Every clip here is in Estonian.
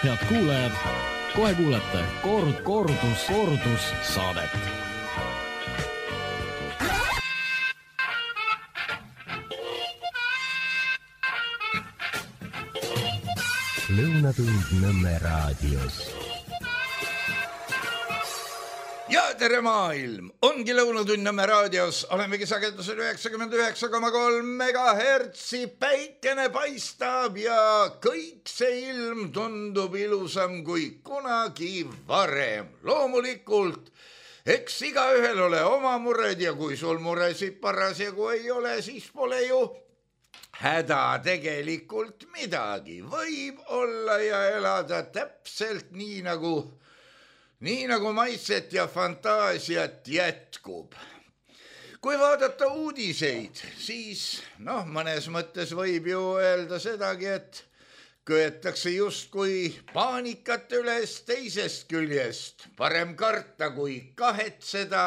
Head kuulajad, kohe kuulete kordus saadet. Lõunatund Nõmme raadios. Ja tere maailm, ongi Lõunatund Nõmme raadios, olemegi sagedusel 99,3 megahertsi, päikene paistab ja kõik see ilm tundub ilusam kui kunagi varem. Loomulikult, eks igaühel ole oma mured ja kui sul muresid parasjagu ei ole, siis pole ju häda tegelikult midagi. Võib olla ja elada täpselt nii nagu maitset ja fantaasiat jätkub. Kui vaadata uudiseid, siis mõnes mõttes võib ju öelda sedagi, et köetakse justkui paanikat üles teisest küljest. Parem karta kui kahetseda.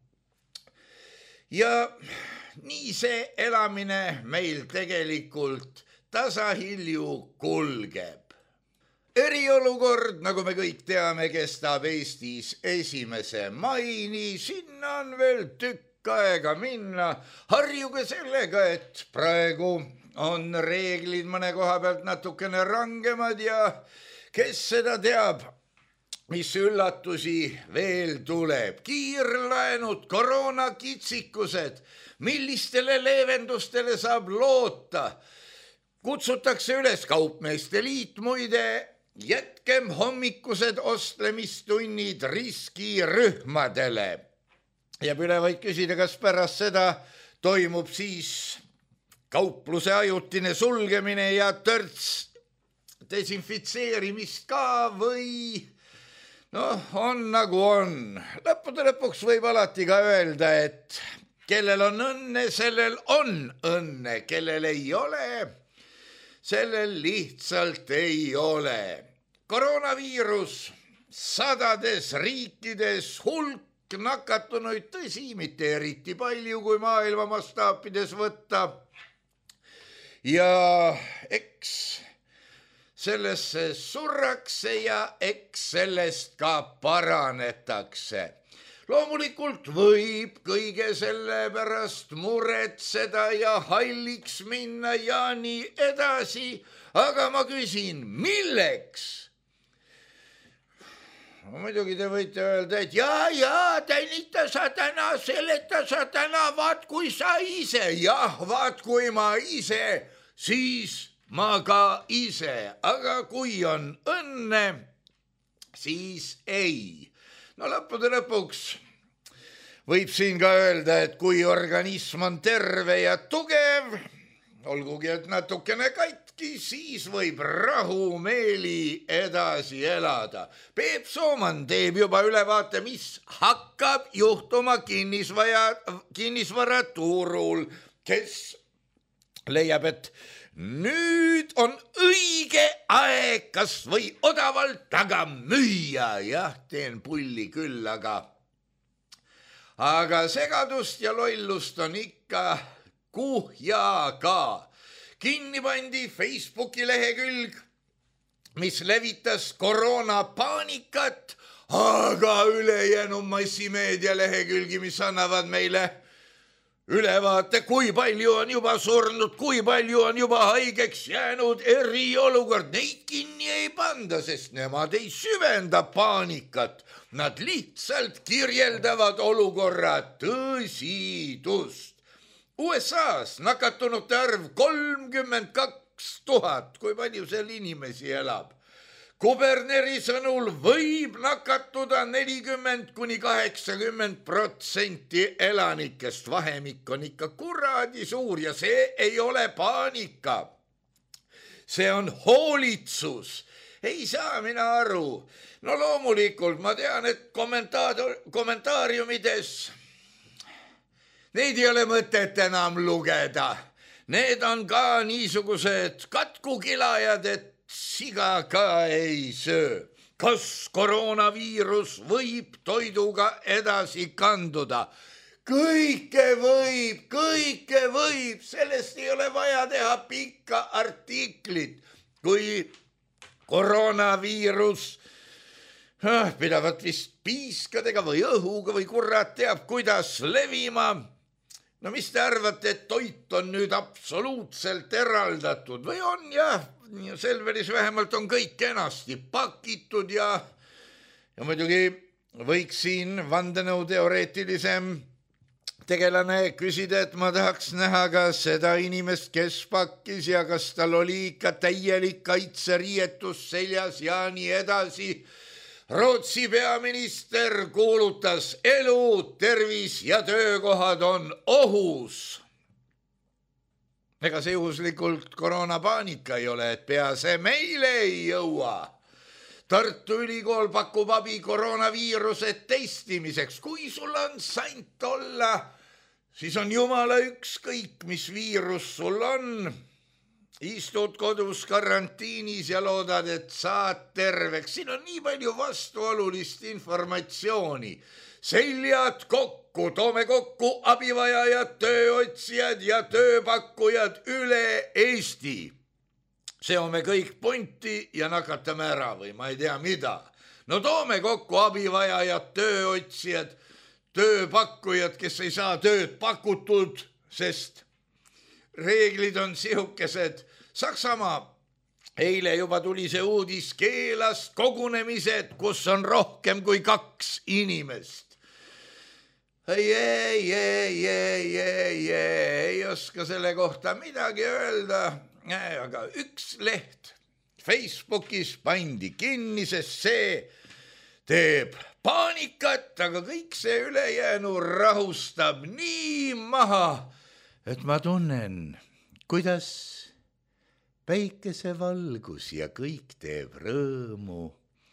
Ja nii see elamine meil tegelikult tasahilju kulgeb. Eriolukord, nagu me kõik teame, kestab Eestis 1. maini, sinna on veel tükk aega minna. Harjuge sellega, et praegu on reeglid mõne koha pealt natukene rangemad ja kes seda teab, mis üllatusi veel tuleb. Kiirlaenud, koroonakitsikused, millistele leevendustele saab loota. Kutsutakse üles kaupmeeste liit muide, jätkem hommikused ostlemistunnid riskirühmadele. Jääb üle vaid küsida, kas pärast seda toimub siis kaupluse ajutine sulgemine ja törts desinfitseerimist ka või on nagu on. Lõppude lõpuks võib alati ka öelda, et kellel on õnne, sellel on õnne, kellel ei ole, sellel lihtsalt ei ole. Koroonaviirus sadades riikides, hulk nakatunuid, tõsi, mitte eriti palju, kui maailma mastaapides võtta. Ja eks sellesse surrakse ja eks sellest ka paranetakse. Loomulikult võib kõige selle pärast muretseda ja halliks minna ja nii edasi, aga ma küsin, milleks? Muidugi te võite öelda, et tänita sa täna, seleta sa täna, vaat kui sa ise. Jah, vaat kui ma ise, siis ma ka ise. Aga kui on õnne, siis ei. Lõppude lõpuks võib siin ka öelda, et kui organism on terve ja tugev, olgugi et natukene katki, siis võib rahumeeli edasi elada. Peep Sooman teeb juba ülevaate, mis hakkab juhtuma kinnisvaraturul, kes leiab, et nüüd on õige aeg kas või odavalt taga müüa. Jah, teen pulli küll, aga segadust ja lollust on ikka kuhjaga. Kinni pandi Facebooki lehekülg, mis levitas koroonapaanikat, aga ülejäänud massimeedia lehekülgi, mis annavad meile ülevaate, kui palju on juba surnud, kui palju on juba haigeks jäänud, eriolukord. Neid kinni ei panda, sest nemad ei süvenda paanikat. Nad lihtsalt kirjeldavad olukorra tõsidust. USA-s nakatunute arv 32 000, kui palju seal inimesi elab. Kuberneri sõnul võib nakatuda 40–80% elanikest. Vahemik on ikka kuradi suur ja see ei ole paanika. See on hoolitsus. Ei saa mina aru. Loomulikult ma tean, et kommentaariumides neid ei ole mõtet enam lugeda. Need on ka niisugused katkukilajad, et siga ka ei söö. Kas koroonaviirus võib toiduga edasi kanduda? Kõike võib, sellest ei ole vaja teha pikka artiklit. Kui koroonaviirus pidavat vist piiskadega või õhuga või kurat teab, kuidas levima. No mis te arvate, et toit on nüüd absoluutselt eraldatud või on jah? Selveris vähemalt on kõik kenasti pakitud ja muidugi võiks siin vandenõuteoreetilisem tegelane küsida, et ma tahaks näha ka seda inimest, kes pakkis ja kas tal oli ikka täielik kaitseriietus seljas ja nii edasi. Rootsi peaminister kuulutas elu, tervis ja töökohad on ohus. Ega see juhuslikult koroonapaanika ei ole, et pea see meile ei jõua. Tartu Ülikool pakub abi koroonaviiruse testimiseks. Kui sul on sant olla, siis on jumala ükskõik, mis viirus sul on. Istud kodus karantiinis ja loodad, et saad terveks. Siin on nii palju vastuolulist informatsiooni. Seljad kokku, toome kokku abivajajad, tööotsijad ja tööpakkujad üle Eesti. Seome kõik punti ja nakatame ära või ma ei tea mida. No toome kokku abivajajad, tööotsijad, tööpakkujad, kes ei saa tööd pakutud, sest reeglid on sihukesed. Saksamaa, eile juba tuli see uudis, keelas kogunemised, kus on rohkem kui 2 inimest. Ei oska selle kohta midagi öelda, aga üks leht Facebookis pandi kinni, sest see teeb paanikat, aga kõik see ülejäänu rahustab nii maha, et ma tunnen, kuidas päikesevalgus ja kõik teeb rõõmu.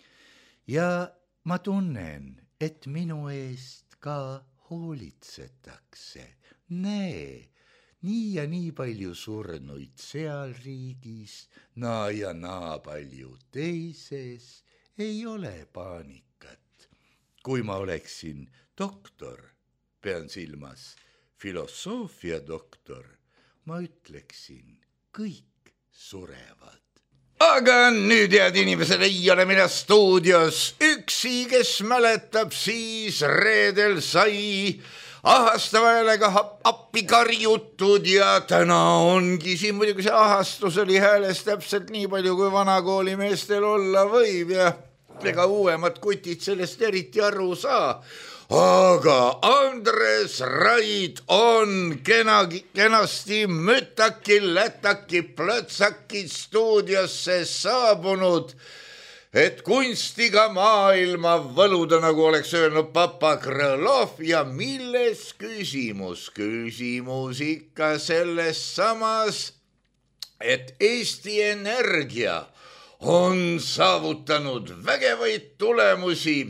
Ja ma tunnen, et minu eest ka hoolitsetakse. Näe, nii ja nii palju surnuid seal riigis, naa ja naa palju teises, ei ole paanikat. Kui ma oleksin doktor, pean silmas filosoofia doktor, ma ütleksin, kõik surevad. Aga nüüd, head inimesed, ei ole mina stuudios üksi, kes mäletab, siis reedel sai ahastava häälega appi karjutud ja täna ongi siin muidugi see ahastus oli hääles täpselt nii palju, kui vanakoolimeestel olla võib ja ega uuemad kutid sellest eriti aru saa. Aga Andres Raid on kenasti mütaki, lätaki, plötsaki stuudiosse saabunud, et kunstiga maailma võluda, nagu oleks öelnud papa Krõlov. Ja milles küsimus? Küsimus ikka selles samas, et Eesti Energia on saavutanud vägevaid tulemusi.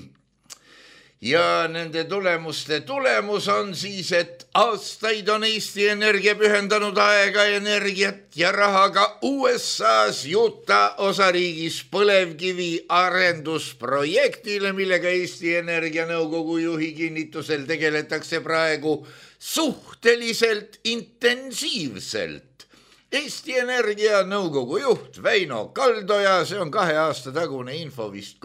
Ja nende tulemuste tulemus on siis, et aastaid on Eesti Energia pühendanud aega, energiat ja raha ka USA's Utah osariigis põlevkivi arendusprojektile, millega Eesti Energia nõukogu juhi kinnitusel tegeletakse praegu suhteliselt intensiivselt. Eesti Energia nõukogu juht Väino Kaldoja, see on 2 aasta tagune info vist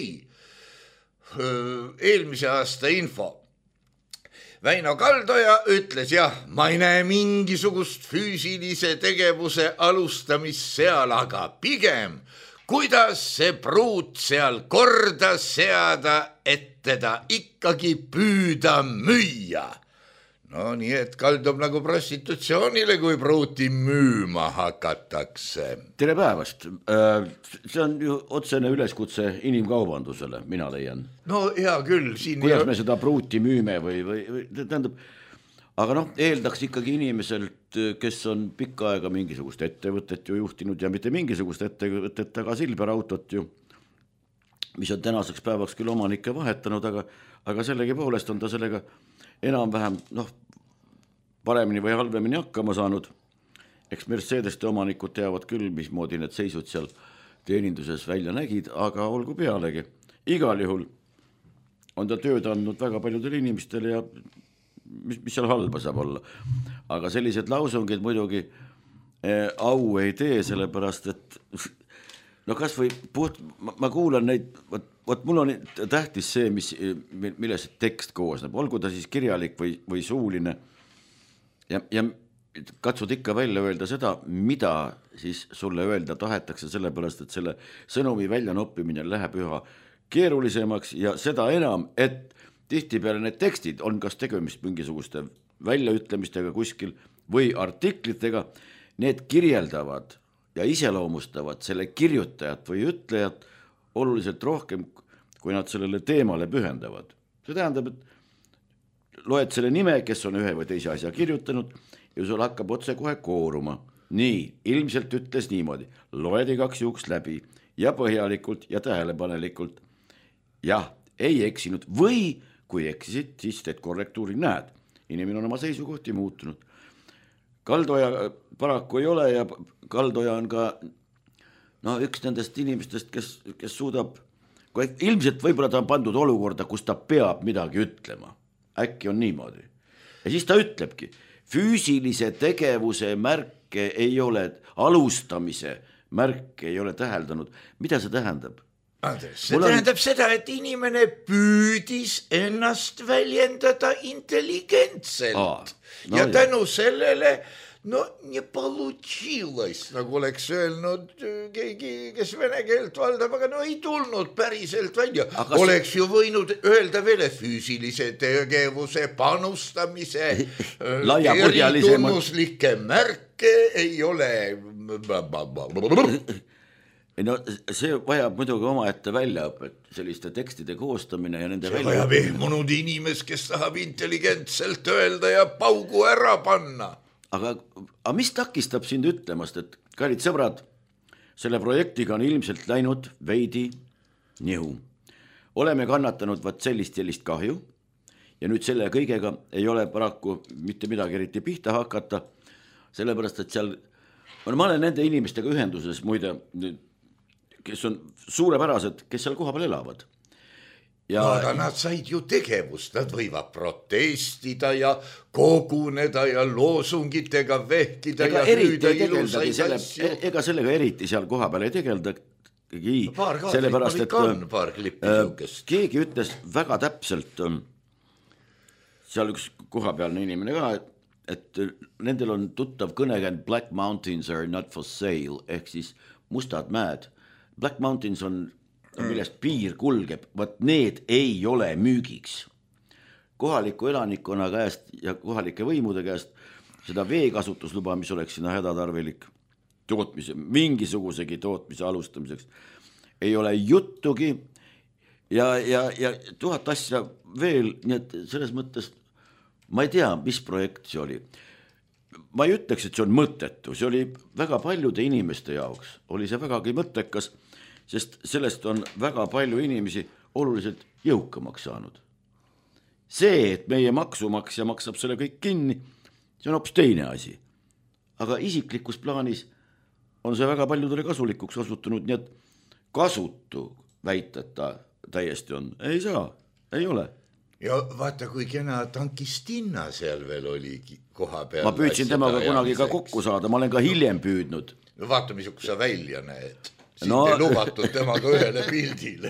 eelmise aasta info. Väino Kaldoja ütles, jah, ma ei näe mingisugust füüsilise tegevuse alustamist seal, aga pigem, kuidas see pruut seal korda seada, et teda ikkagi püüda müüa. No nii, et kaldub nagu prostitutsioonile, kui pruuti müüma hakatakse. Tere päevast. See on ju otsene üleskutse inimkaubandusele, mina leian. No hea küll. Kuidas me seda pruuti müüme või tähendab, aga eeldaks ikkagi inimeselt, kes on pikka aega mingisugust ettevõtet ju juhtinud ja mitte mingisugust ettevõtet, aga Silver autot ju, mis on tänaseks päevaks küll omanikke vahetanud, aga sellegi poolest on ta sellega enam-vähem paremini või halvemini hakkama saanud. Eks Mercedeste omanikud teavad küll, mismoodi need seisud seal teeninduses välja nägid, aga olgu pealegi. Igal juhul on ta tööd andnud väga paljudele inimestele ja mis seal halba saab olla. Aga sellised lausungid muidugi au ei tee, sellepärast et no kas või ma kuulan neid, vot mul on tähtis see, millest tekst koosneb, olgu ta siis kirjalik või suuline ja katsud ikka välja öelda seda, mida siis sulle öelda tahetakse, sellepärast, et selle sõnumi väljanoppimine läheb üha keerulisemaks ja seda enam, et tihtipeale need tekstid on kas tegemist mingisuguste väljaütlemistega kuskil või artiklitega, need kirjeldavad ja iseloomustavad selle kirjutajat või ütlejat oluliselt rohkem, kui nad sellele teemale pühendavad. See tähendab, et loed selle nime, kes on ühe või teise asja kirjutanud ja sul hakkab otse kohe kooruma. Nii, ilmselt ütles niimoodi, loed igaks juhuks läbi ja põhjalikult ja tähelepanelikult. Jah, ei eksinud või kui eksisid, siis teed korrektuuri, näed. Inimene on oma seisukohti muutunud. Kaldoja paraku ei ole ja Kaldoja on ka üks nendest inimestest, kes suudab, ilmselt võib-olla ta on pandud olukorda, kus ta peab midagi ütlema. Äkki on niimoodi. Ja siis ta ütlebki, füüsilise tegevuse märke ei ole, alustamise märke ei ole täheldanud. Mida see tähendab? See tähendab seda, et inimene püüdis ennast väljendada intelligentselt ja tänu sellele не получилось, nagu oleks öelnud keegi, kes vene keelt valdab, aga ei tulnud päriselt välja. Oleks ju võinud öelda veel füüsilise tegevuse panustamise eritunnuslikke märke ei ole. No see vajab muidugi omaette väljaõpet, selliste tekstide koostamine ja nende see vajab ehmunud inimes, kes tahab intelligentselt öelda ja paugu ära panna. Aga mis takistab sind ütlemast, et kallid sõbrad, selle projektiga on ilmselt läinud veidi nihu. Oleme kannatanud sellist kahju ja nüüd selle kõigega ei ole paraku mitte midagi eriti pihta hakata, sellepärast, et seal, ma olen nende inimestega ühenduses muide, kes on suurepärased, kes seal koha peal elavad. Aga nad said ju tegevust, nad võivad protestida ja koguneda ja loosungitega vehkida ja hüüda ilusaid asju. Ega sellega eriti seal koha peal ei tegeldagi, sellepärast, et keegi ütles väga täpselt, seal üks kohapealne inimene ka, et nendel on tuttav kõnekend Black Mountains are not for sale, ehk siis mustad mäed. Black Mountains on millest piir kulgeb, need ei ole müügiks. Kohaliku elanikkonna käest ja kohalike võimude käest seda veekasutusluba, mis oleks sinna hädatarvilik tootmise, mingisugusegi tootmise alustamiseks, ei ole juttugi ja 1000 asja veel, nii et selles mõttes ma ei tea, mis projekt see oli. Ma ei ütleks, et see on mõttetu, see oli väga paljude inimeste jaoks, oli see vägagi mõttekas, sest sellest on väga palju inimesi oluliselt jõukamaks saanud. See, et meie maksumaksja maksab selle kõik kinni, see on hoopis teine asi. Aga isiklikus plaanis on see väga paljudele kasulikuks osutunud, nii et kasutu väiteta täiesti on. Ei saa, ei ole. Ja vaata, kui kena tankistinna seal veel oligi koha peal. Ma püüdsin temaga kunagi ka kokku saada, ma olen ka hiljem püüdnud. No vaata, missugune sa välja näed. Siin ei lubatud temaga ühele pildile.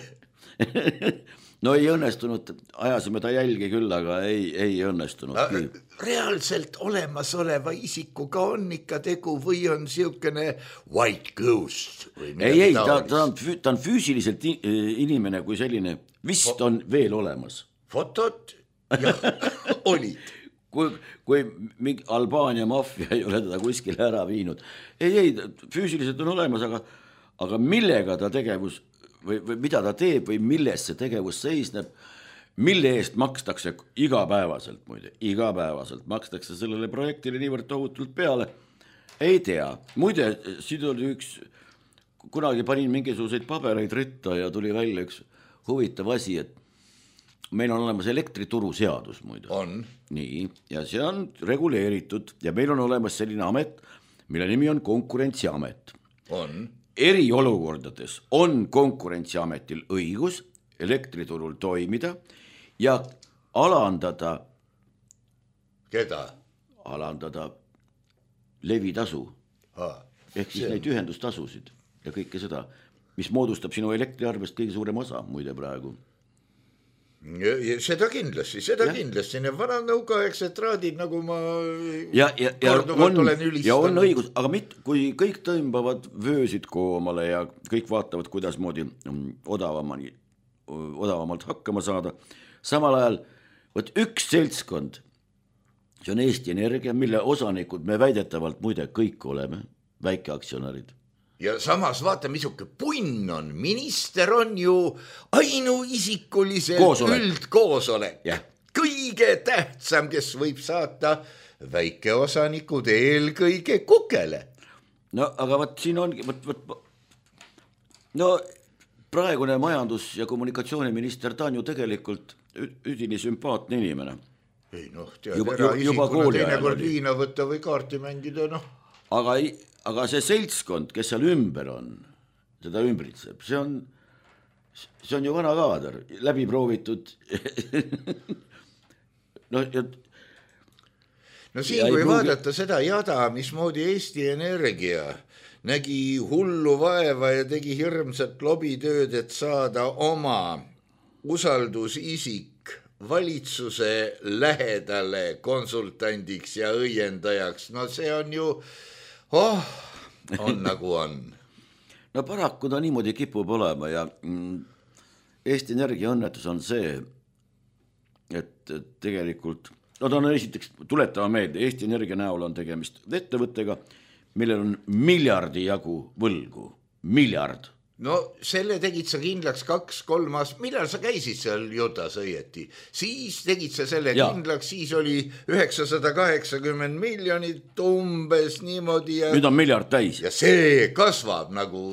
No ei õnnestunud, ajasime ta jälgi küll, aga ei õnnestunud. Reaalselt olemasoleva isikuga on ikka tegu või on siukene white ghost? Ei, ta on füüsiliselt inimene kui selline, vist on veel olemas. Fotod? Jah, olid. Kui mingi Albaania maffia ei ole teda kuskile ära viinud. Ei, füüsiliselt on olemas, aga millega ta tegevus või mida ta teeb või milles see tegevus seisneb, mille eest makstakse igapäevaselt makstakse sellele projektile niivõrd tohutult peale, ei tea. Muide, siin oli kunagi panin mingisuguseid pabereid ritta ja tuli välja üks huvitav asi, et meil on olemas elektrituru seadus muide. On. Nii, ja see on reguleeritud ja meil on olemas selline amet, mille nimi on Konkurentsiamet. On. Eriolukordades on Konkurentsiametil õigus elektriturul toimida ja alandada. Keda? Alandada levitasu. Ehk siis neid ühendustasusid ja kõike seda. mis moodustab sinu elektriarvest kõige suurem osa muide praegu. Seda kindlasti, need vanad nõukaaegsed traadid, nagu ma korduvalt olen ülistanud. Ja on õigus, aga kui kõik tõmbavad vöösid koomale ja kõik vaatavad, kuidas moodi odavamalt hakkama saada, samal ajal võt üks seltskond, see on Eesti Energia, mille osanikud me väidetavalt muide kõik oleme, väikeaktsionärid. Ja samas vaata, misuke punn on, minister on ju ainuisikuliselt üldkoosolek. Kõige tähtsam, kes võib saata väikeosanikud eelkõige kukele. No aga võt siin ongi, no praegune majandus- ja kommunikatsiooniminister, ta on ju tegelikult üdini sümpaatne inimene. Ei tead, eraisikuna teinekord viina võtta või kaarti mängida, Aga see seltskond, kes seal ümber on, seda ümbritseb, see on ju vana kaader, läbi proovitud. Siin kui vaadata seda jada, mismoodi Eesti Energia nägi hullu vaeva ja tegi hirmsat lobitööd, et saada oma usaldusisik valitsuse lähedale konsultandiks ja õiendajaks, see on ju on nagu on. No paraku ta niimoodi kipub olema ja Eesti Energia õnnetus on see, et tegelikult, ta on esiteks, tuletama meelde, Eesti Energia näol on tegemist ettevõttega, millel on miljardi jagu võlgu, miljard. No selle tegid sa kindlaks 2-3 aastat, millal sa käisid seal Jutas õieti, siis tegid sa selle kindlaks, siis oli 980 miljonit umbes niimoodi. Nüüd on miljard täis. Ja see kasvab nagu.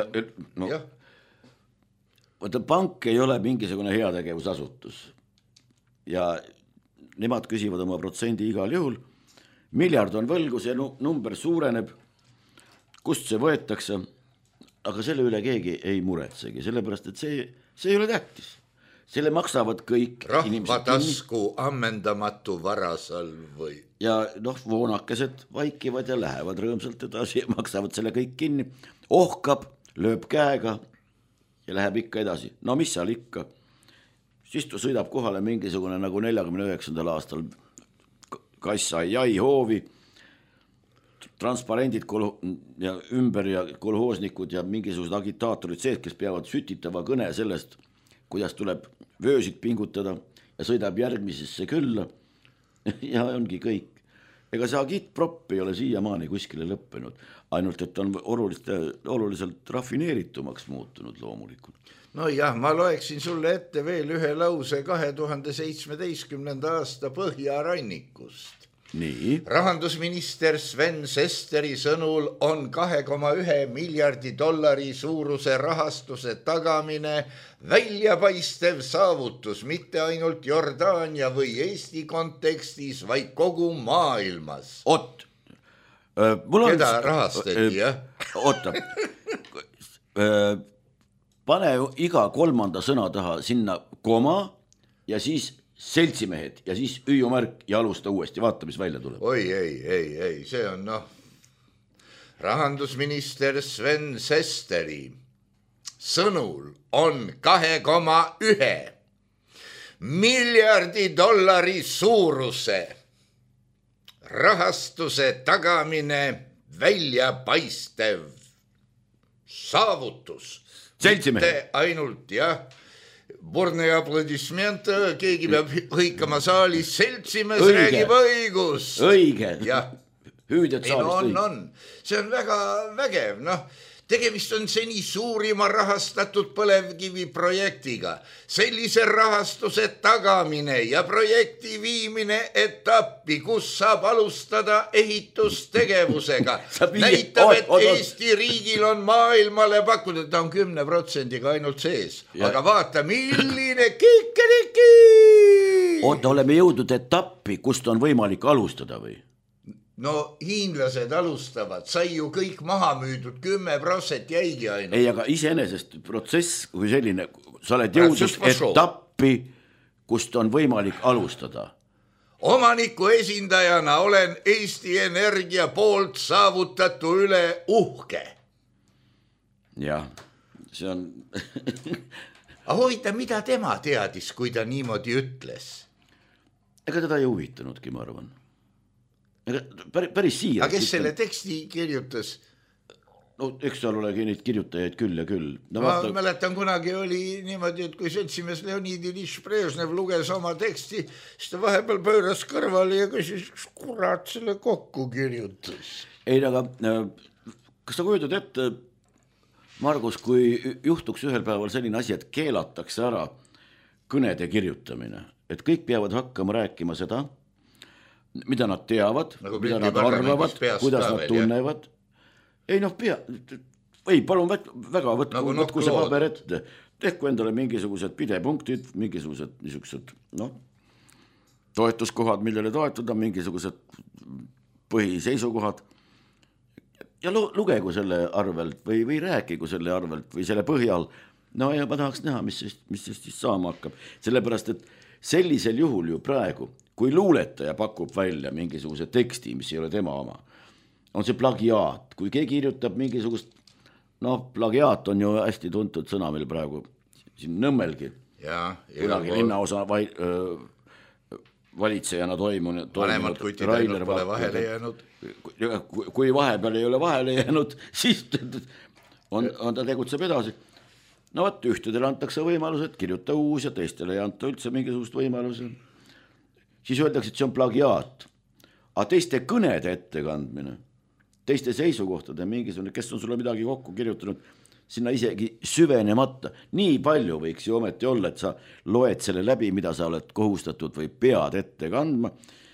Pank ei ole mingisugune heategevusasutus ja nemad küsivad oma protsendi igal juhul. Miljard on võlgu, see number suureneb, kust see võetakse. Aga selle üle keegi ei muretsegi, sellepärast, et see ei ole tähtis. Selle maksavad kõik rahva tasku ammendamatu varasalv või. Ja voonakesed vaikivad ja lähevad rõõmsalt edasi ja maksavad selle kõik kinni. Ohkab, lööb käega ja läheb ikka edasi. No mis seal ikka? Siis sõidab kohale mingisugune nagu 49. aastal kass-ai hoovi, transparendid ja ümber ja kolhoosnikud ja mingisugused agitaatorid sees, kes peavad sütitava kõne sellest, kuidas tuleb vöösid pingutada ja sõidab järgmisesse külla ja ongi kõik. Ega see agitpropp ei ole siiamaani kuskile lõppenud, ainult et on oluliselt rafineeritumaks muutunud loomulikult. No jah, ma loeksin sulle ette veel ühe lause 2017. aasta Põhjarannikust. Nii. Rahandusminister Sven Sesteri sõnul on 2,1 miljardi dollari suuruse rahastuse tagamine väljapaistev saavutus mitte ainult Jordaania või Eesti kontekstis, vaid kogu maailmas. Keda rahastati, jah? Oota, pane iga kolmanda sõna taha sinna koma ja siis seltsimehed ja siis hüüumärk ja alusta uuesti, vaata, mis välja tuleb. Oi, ei, see on rahandusminister Sven Sesteri sõnul on 2,1 miljardi dollari suuruse rahastuse tagamine väljapaistev saavutus. Seltsimehed. Mitte ainult, jah. Burne aplodisment, keegi peab hõikama saalis, seltsimees räägib õigus. Õige, hüüdjad saalist õige. On. See on väga vägev, tegemist on seni suurima rahastatud põlevkivi projektiga. Sellise rahastuse tagamine ja projekti viimine etappi, kus saab alustada ehitustegevusega. Näitab, et Eesti riigil on maailmale pakkuda, ta on 10% ainult sees. Aga vaata, milline kikeriki! Oota, oleme jõudnud etappi, kust on võimalik alustada või? No hiinlased alustavad, sai ju kõik maha müüdud, 10% jäigi ainult. Ei, aga iseenesest protsess kui selline, sa oled jõudnud etappi, kust on võimalik alustada. Omaniku esindajana olen Eesti Energia poolt saavutatu üle uhke. Jah, see on aga huvita, mida tema teadis, kui ta niimoodi ütles? Ega teda ei huvitanudki, ma arvan. Päris siiralt. Aga kes selle teksti kirjutas? No eks seal olegi neid kirjutajaid küll ja küll. No, ma mäletan, kunagi oli niimoodi, et kui seltsimees Leonid Ilyich Brežnev luges oma teksti, siis ta vahepeal pööras kõrvale ja küsis, kurat selle kokku kirjutas. Ei, aga kas sa kujutad ette, Margus, kui juhtuks ühel päeval selline asi, et keelatakse ära kõnede kirjutamine, et kõik peavad hakkama rääkima seda, mida nad teavad, nagu mida nad arvavad, kuidas nad tunnevad. Ei noh, palun väga võtku see paber ette, tehku endale mingisugused pidepunktid, mingisugused niisugused toetuskohad, millele toetuda, mingisugused põhiseisukohad ja lugegu selle arvelt või rääkigu selle arvelt või selle põhjal. No ja ma tahaks näha, mis siis saama hakkab, sellepärast, et sellisel juhul ju praegu, kui luuletaja pakub välja mingisuguse teksti, mis ei ole tema oma, on see plagiaat, kui keegi kirjutab mingisugust, plagiaat on ju hästi tuntud sõna meil praegu siin Nõmmelgi, kunagi linnaosa valitsejana toimunud. Vanemad kutid ainult pole vahele jäänud. Kui vahepeal ei ole vahele jäänud, siis on ta tegutseb edasi. No võt, ühtedele antakse võimalused, kirjuta uus ja teistele ei anta üldse mingisugust võimaluse. Siis öeldakse, et see on plagiaat. Aga teiste kõnede ettekandmine, teiste seisukohtade mingisugune, kes on sulle midagi kokku kirjutanud, sinna isegi süvenemata. Nii palju võiks ju ometi olla, et sa loed selle läbi, mida sa oled kohustatud või pead ette kandma.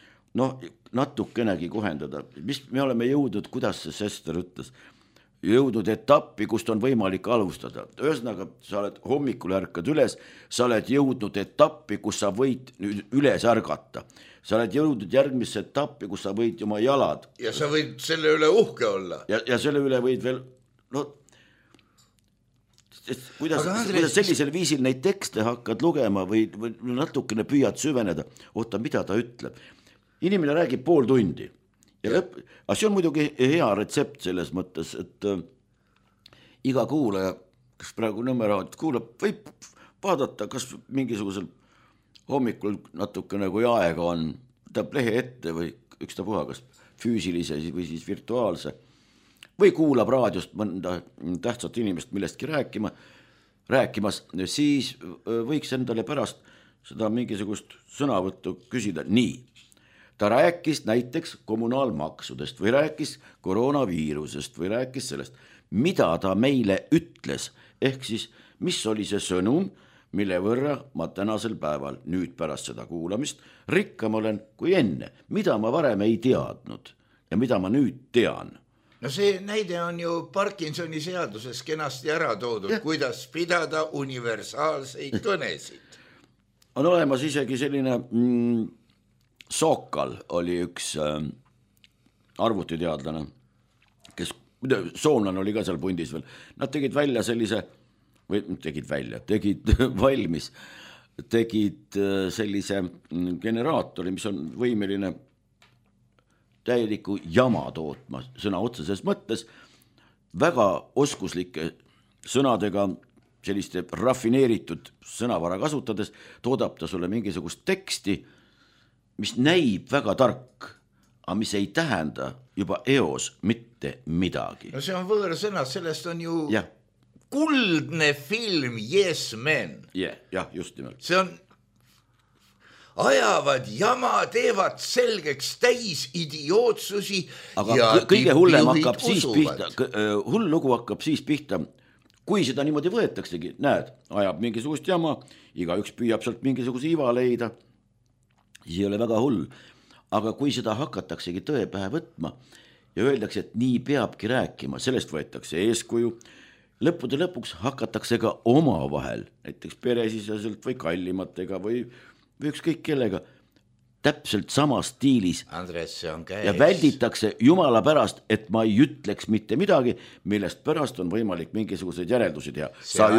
Natukenegi kohendada. Mis me oleme jõudnud, kuidas see Sester ütles, jõudnud etappi, kust on võimalik alustada. Ühesõnaga, sa oled hommikul ärkad üles, sa oled jõudnud etappi, kus sa võid üles ärgata. Sa oled jõudnud järgmisse etappi, kus sa võid oma jalad. Ja sa võid selle üle uhke olla. Ja selle üle võid veel, kuidas sellisel viisil neid tekste hakkad lugema või natukene püüad süveneda. Oota, mida ta ütleb? Inimene räägib pool tundi. Aga see on muidugi hea retsept selles mõttes, et iga kuulaja, kes praegu Nõmme raadiot kuulab, võib vaadata, kas mingisugusel hommikul natukene kui aega on, võtab lehe ette või ükstapuha, kas füüsilise või siis virtuaalse, või kuulab raadiost mõnda tähtsat inimest millestki rääkimas, siis võiks endale pärast seda mingisugust sõnavõttu küsida. Nii, ta rääkis näiteks kommunaalmaksudest või rääkis koroonaviirusest või rääkis sellest, mida ta meile ütles, ehk siis mis oli see sõnum, mille võrra ma tänasel päeval nüüd pärast seda kuulamist rikkam olen kui enne, mida ma varem ei teadnud ja mida ma nüüd tean. No see näide on ju Parkinsoni seaduses kenasti ära toodud, kuidas pidada universaalseid kõnesid. On olemas isegi selline Sokal oli üks arvutiteadlane, kes soomlane oli ka seal pundis veel. Nad tegid välja sellise tegid valmis, tegid sellise generaatori, mis on võimeline täieliku jama tootma sõna otseses mõttes, väga oskuslike sõnadega, selliste rafineeritud sõnavara kasutades, toodab ta sulle mingisugust teksti, mis näib väga tark, aga mis ei tähenda juba eos mitte midagi. No see on võõrsõnad, sellest on ju kuldne film Yes Men. Jah, just nimelt. See on, ajavad jama, teevad selgeks täis idiootsusi. Aga kõige hullem hakkab siis pihta, hull lugu hakkab siis pihta, kui seda niimoodi võetaksegi, näed, ajab mingisugust jama, igaüks püüab sealt mingisuguse iva leida, siis ei ole väga hull. Aga kui seda hakataksegi tõe pähe võtma ja öeldakse, et nii peabki rääkima, sellest võetakse eeskuju, lõppude lõpuks hakatakse ka omavahel, näiteks peresiseselt või kallimatega või ükskõik kellega, täpselt sama stiilis. Andres, see on käes. Ja välditakse jumala pärast, et ma ei ütleks mitte midagi, millest pärast on võimalik mingisuguseid järeldusi teha. Sa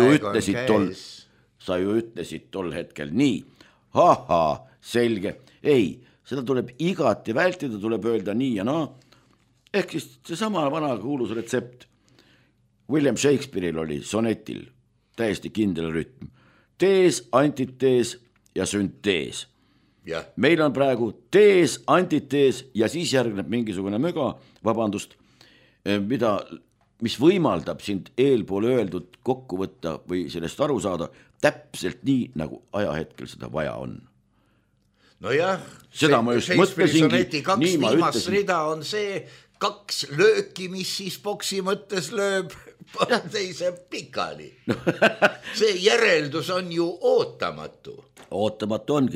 ju ütlesid tol hetkel nii. Selge. Ei, seda tuleb igati vältida, tuleb öelda nii ja naa. Ehk siis see sama vana kuulus retsept. William Shakespeare'il oli sonetil täiesti kindel rütm. Tees, antitees ja süntees. Ja. Meil on praegu tees, antitees ja siis järgneb mingisugune möga, vabandust, mis võimaldab sind eelpool öeldud kokku võtta või sellest aru saada täpselt nii, nagu ajahetkel seda vaja on. Nojah, Shakespeare'i soneti 2 viimast rida on see 2 lööki, mis siis boksi mõttes lööb teise pikali. See järeldus on ju ootamatu. Ootamatu ongi.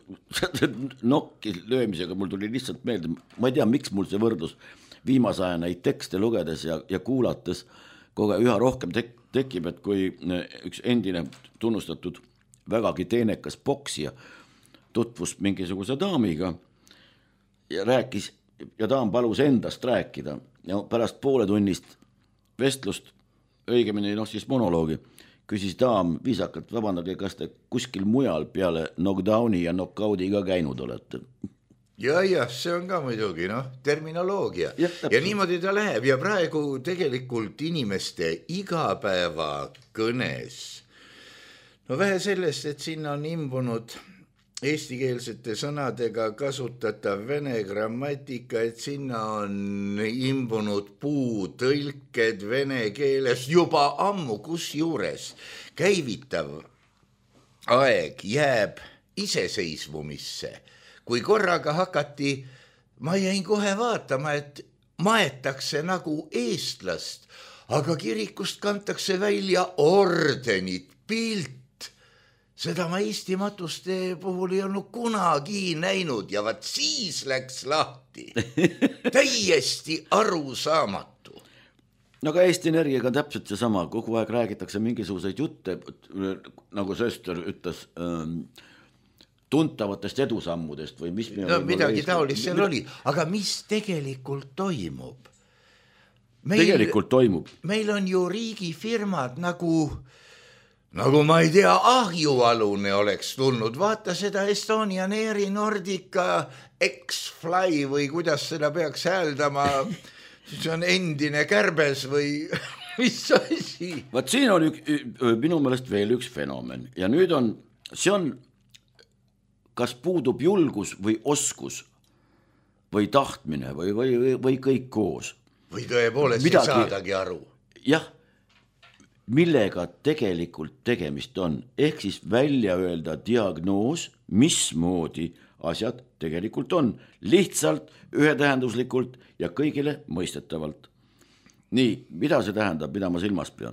Nokki löömisega mul tuli lihtsalt meelde, ma ei tea, miks mul see võrdlus viimase aja neid tekste lugedes ja kuulates kogu üha rohkem tekib, et kui üks endine tunnustatud vägagi teenekas poksija tutvus mingisuguse daamiga ja rääkis ja daam palus endast rääkida ja pärast pooletunnist vestlust, õigemini siis monoloogi, küsis daam viisakalt, vabandage, kas te kuskil mujal peale knockdowni ja knockout'i ka käinud olete? Ja, see on ka muidugi, terminoloogia. Ja niimoodi ta läheb ja praegu tegelikult inimeste igapäeva kõnes. Vähe sellest, et sinna on imbunud eestikeelsete sõnadega kasutatav vene grammatika, et sinna on imbunud puutõlked vene keeles juba ammu, kusjuures käivitav aeg jääb iseseisvumisse. Kui korraga hakati, ma jäin kohe vaatama, et maetakse nagu eestlast, aga kirikust kantakse välja ordenit, pilt. Seda ma Eesti matuste puhul ei olnud kunagi näinud ja vaat siis läks lahti. Täiesti arusaamatu. No ka Eesti Energiaga on täpselt see sama, kogu aeg räägitakse mingisuguseid jutte, nagu Söster ütles, tuntavatest edusammudest või mis midagi taolist seal oli, aga mis tegelikult toimub? Tegelikult toimub. Meil on ju riigifirmad nagu ma ei tea, ahjualune oleks tulnud, vaata seda Estonian Airi, Nordica, X-Fly või kuidas seda peaks hääldama, see on endine kärbes või mis asi? Vaat siin on minu meelest veel üks fenomen ja nüüd see on kas puudub julgus või oskus või tahtmine või kõik koos. Või tõepoolest ei saadagi aru. Jah, millega tegelikult tegemist on, ehk siis välja öelda diagnoos, mismoodi asjad tegelikult on, lihtsalt, ühetähenduslikult ja kõigile mõistetavalt. Nii, mida see tähendab, mida ma silmas pean?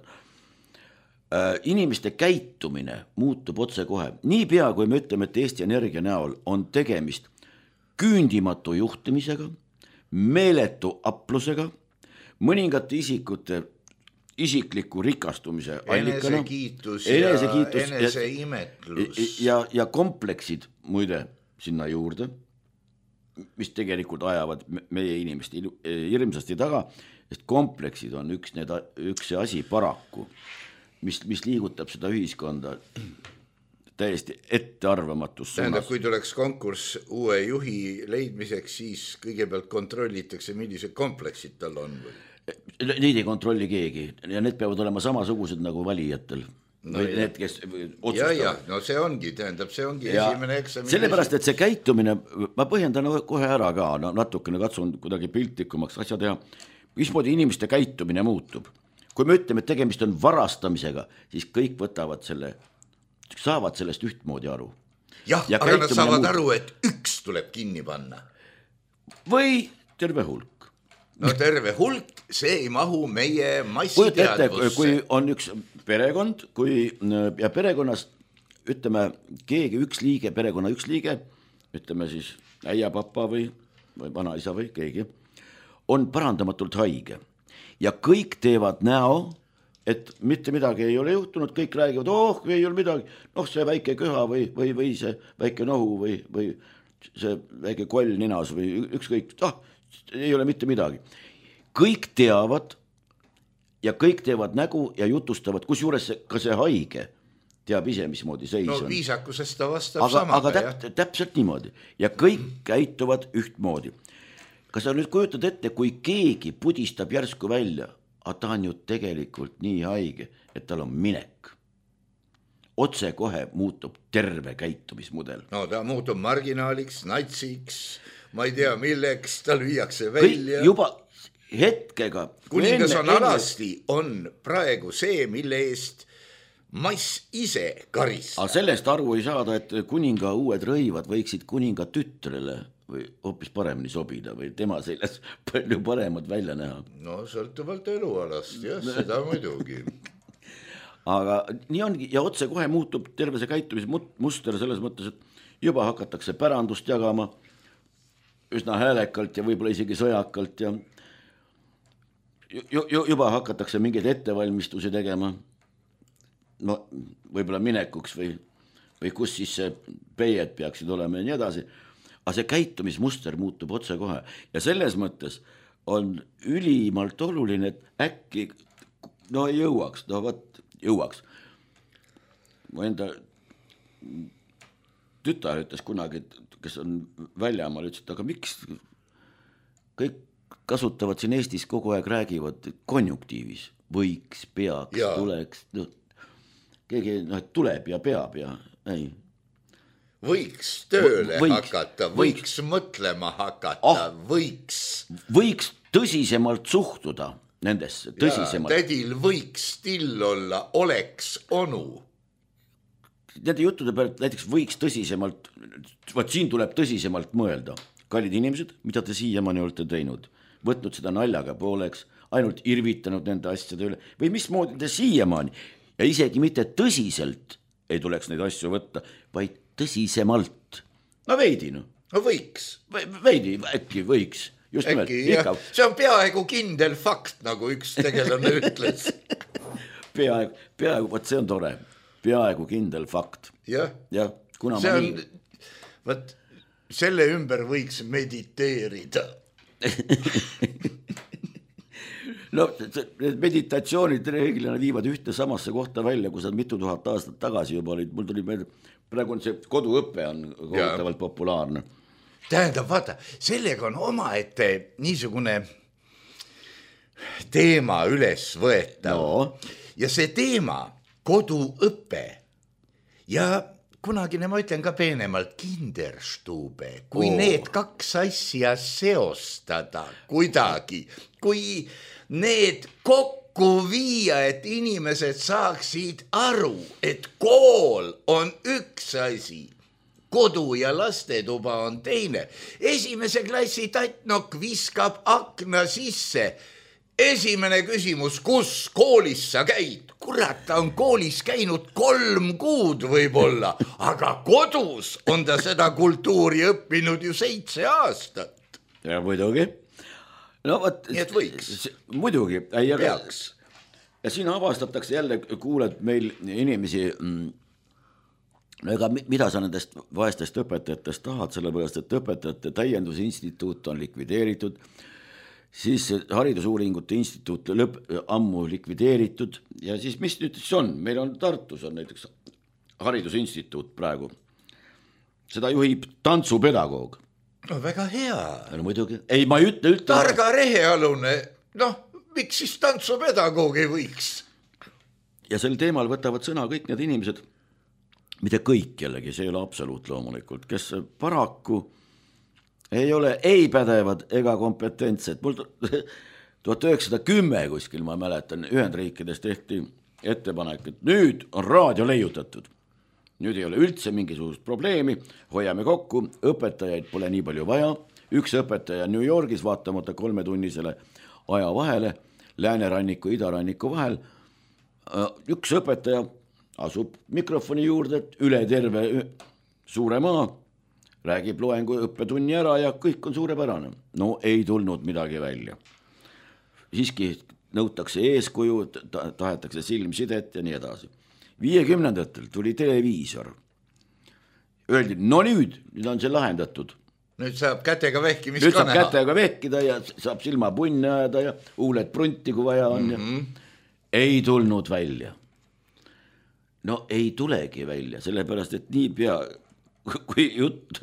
Inimeste käitumine muutub otse kohe. Nii pea, kui me ütleme, et Eesti Energia näol on tegemist küündimatu juhtimisega, meeletu aplusega, mõningate isikute isikliku rikastumise allikana, enesekiitus ja eneseimetlus ja kompleksid muide sinna juurde, mis tegelikult ajavad meie inimest hirmsasti taga, sest kompleksid on üks see asi paraku, mis liigutab seda ühiskonda täiesti ettearvamatus suunas. Tähendab, kui tuleks konkurss uue juhi leidmiseks, siis kõigepealt kontrollitakse, millised kompleksid tal on või? Neid ei kontrolli keegi ja need peavad olema samasugused nagu valijatel. Need, kes otsustavad. Ja, no see ongi, tähendab, see ongi esimene eksami. Sellepärast, et see käitumine, ma põhjendan kohe ära ka, natukene katsun kuidagi piltlikumaks asja teha, mismoodi inimeste käitumine muutub. Kui me ütleme, et tegemist on varastamisega, siis kõik saavad sellest ühtmoodi aru. Jah, aga nad saavad aru, et üks tuleb kinni panna. Või terve hulk. No terve hulk, see ei mahu meie massiteadvusse. Kui on üks perekond, ja perekonnas, ütleme, keegi perekonna üks liige, ütleme siis äia, papa või vanaisa või keegi, on parandamatult haige. Ja kõik teevad näo, et mitte midagi ei ole juhtunud, kõik räägivad, ei ole midagi, see väike köha või see väike nohu või see väike koll ninas või ükskõik, ei ole mitte midagi. Kõik teavad ja kõik teevad nägu ja jutustavad, kusjuures ka see haige teab ise, mismoodi seis on. No viisakusest ta vastab samaga. Aga täpselt niimoodi ja kõik käituvad ühtmoodi. Kas sa nüüd kujutad ette, kui keegi pudistab järsku välja, aga ta on ju tegelikult nii haige, et tal on minek. Otse kohe muutub terve käitumismudel. No ta muutub marginaaliks, natsiks, ma ei tea milleks, tal viiakse välja. Juba hetkega. Kuningas on alasti, on praegu see, mille eest mass ise karistab. Aga sellest aru ei saada, et kuninga uued rõivad võiksid kuninga tütrele või hoopis paremini sobida või tema seljas palju paremad välja näha. No sõltuvalt elualast, jah, seda muidugi. Aga nii ongi ja otse kohe muutub terve see käitumismuster selles mõttes, et juba hakatakse pärandust jagama üsna häälekalt ja võib-olla isegi sõjakalt ja juba hakatakse mingeid ettevalmistusi tegema. No võib-olla minekuks või kus siis see peied peaksid olema ja nii edasi. Aga see käitumismuster muutub otse kohe ja selles mõttes on ülimalt oluline, et äkki ei jõuaks, jõuaks. Mu enda tütar ütles kunagi, kes on väljamaal, ütles, et aga miks kõik kasutavad siin Eestis kogu aeg räägivad konjunktiivis, võiks, peaks, tuleks, keegi tuleb ja peab ja ei. Võiks tööle hakata, võiks mõtlema hakata, võiks tõsisemalt suhtuda nendesse, tõsisemalt. Tädil võiks still olla, oleks onu. Nende juttude pealt näiteks võiks tõsisemalt, siin tuleb tõsisemalt mõelda. Kallid inimesed, mida te siiamaani olete teinud? Võtnud seda naljaga pooleks, ainult irvitanud nende asjade üle või mismoodi te siiamaani ja isegi mitte tõsiselt ei tuleks neid asju võtta, vaid tõsisemalt. No veidi, no võiks. Veidi, äkki võiks. Just nimelt, ikka. See on peaaegu kindel fakt, nagu üks tegelane ütles. Peaaegu, võt see on tore. Peaaegu kindel fakt. Jah, kuna see on, võt selle ümber võiks mediteerida. No, meditatsioonid reeglina viivad ühte samasse kohta välja, kui sa mitu tuhat aastat tagasi juba olid. Mul tuli meelde, praegu on see koduõpe on kohutavalt populaarne. Tähendab, vaata, sellega on omaette niisugune teema üles võetav. No. Ja see teema, koduõpe ja kunagine, ma ütlen ka peenemalt, kinderstube, kui need kaks asja seostada kuidagi, kui need kokku viia, et inimesed saaksid aru, et kool on üks asi, kodu ja lastetuba on teine. Esimese klassi tatnok viskab akna sisse. Esimene küsimus, kus koolis sa käid? Kurat, ta on koolis käinud 3 kuud võib-olla, aga kodus on ta seda kultuuri õppinud ju 7 aastat. Ja muidugi. No, nii et võiks. Muidugi. Peaks. Ja siin avastatakse jälle, kuuled meil inimesi, ega mida sa nendest vaestest õpetajatest tahad, sellepärast, et õpetajate täiendusinstituut on likvideeritud, siis haridusuuringute instituut ammu likvideeritud ja siis mis nüüd siis on? Meil on Tartus on näiteks haridusinstituut praegu. Seda juhib tantsupedagoog. No väga hea. No muidugi. Ei, ma ei ütle. Targa rehealune, miks siis tantsupedagoog ei võiks? Ja sel teemal võtavad sõna kõik need inimesed, mitte kõik jällegi, see ei ole absoluut loomulikult, kes paraku ei ole ei pädevad ega kompetentsed. Mul 1910 kuskil, ma mäletan, Ühendriikides tehti ettepanek, et nüüd on raadio leiutatud. Nüüd ei ole üldse mingisugust probleemi, hoiame kokku, õpetajaid pole nii palju vaja. Üks õpetaja New Yorgis vaatamata 3-tunnisele aja vahele, lääneranniku, idaranniku vahel. Üks õpetaja asub mikrofoni juurde, üle terve suure maa, räägib loengu õppetunni ära ja kõik on suurepärane. No ei tulnud midagi välja. Siiski nõutakse eeskuju, tahetakse silmsidet ja nii edasi. 50-ndatel tuli televiisor. Öeldi, no nüüd on see lahendatud. Nüüd saab kätega vehkimist nüüd ka saab näha. kätega vehkida ja saab silma punni ajada ja huuled prunti, kui vaja on. Ei tulnud välja. No ei tulegi välja, sellepärast, et nii pea, kui jutt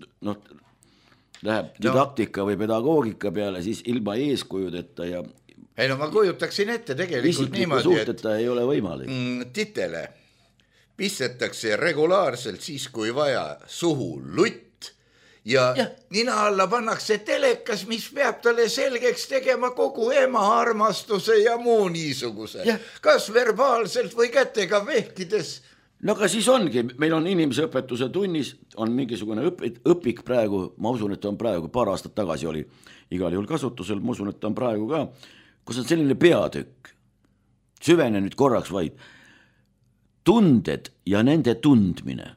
läheb didaktika või pedagoogika peale, siis ilma eeskujudeta ja ei no ma kujutaksin ette tegelikult isikliku niimoodi, suhteta ei ole võimalik. Titele pistetakse regulaarselt siis, kui vaja suhu lutt ja nina alla pannakse telekas, mis peab talle selgeks tegema kogu ema armastuse ja muu niisuguse. Kas verbaalselt või kätega vehkides. No aga siis ongi, meil on inimeseõpetuse tunnis, on mingisugune õpik praegu, ma usun, et on praegu, paar aastat tagasi oli igal juhul kasutusel, ma usun, et on praegu ka, kus on selline peatükk, süvene nüüd korraks vaid, tunded ja nende tundmine.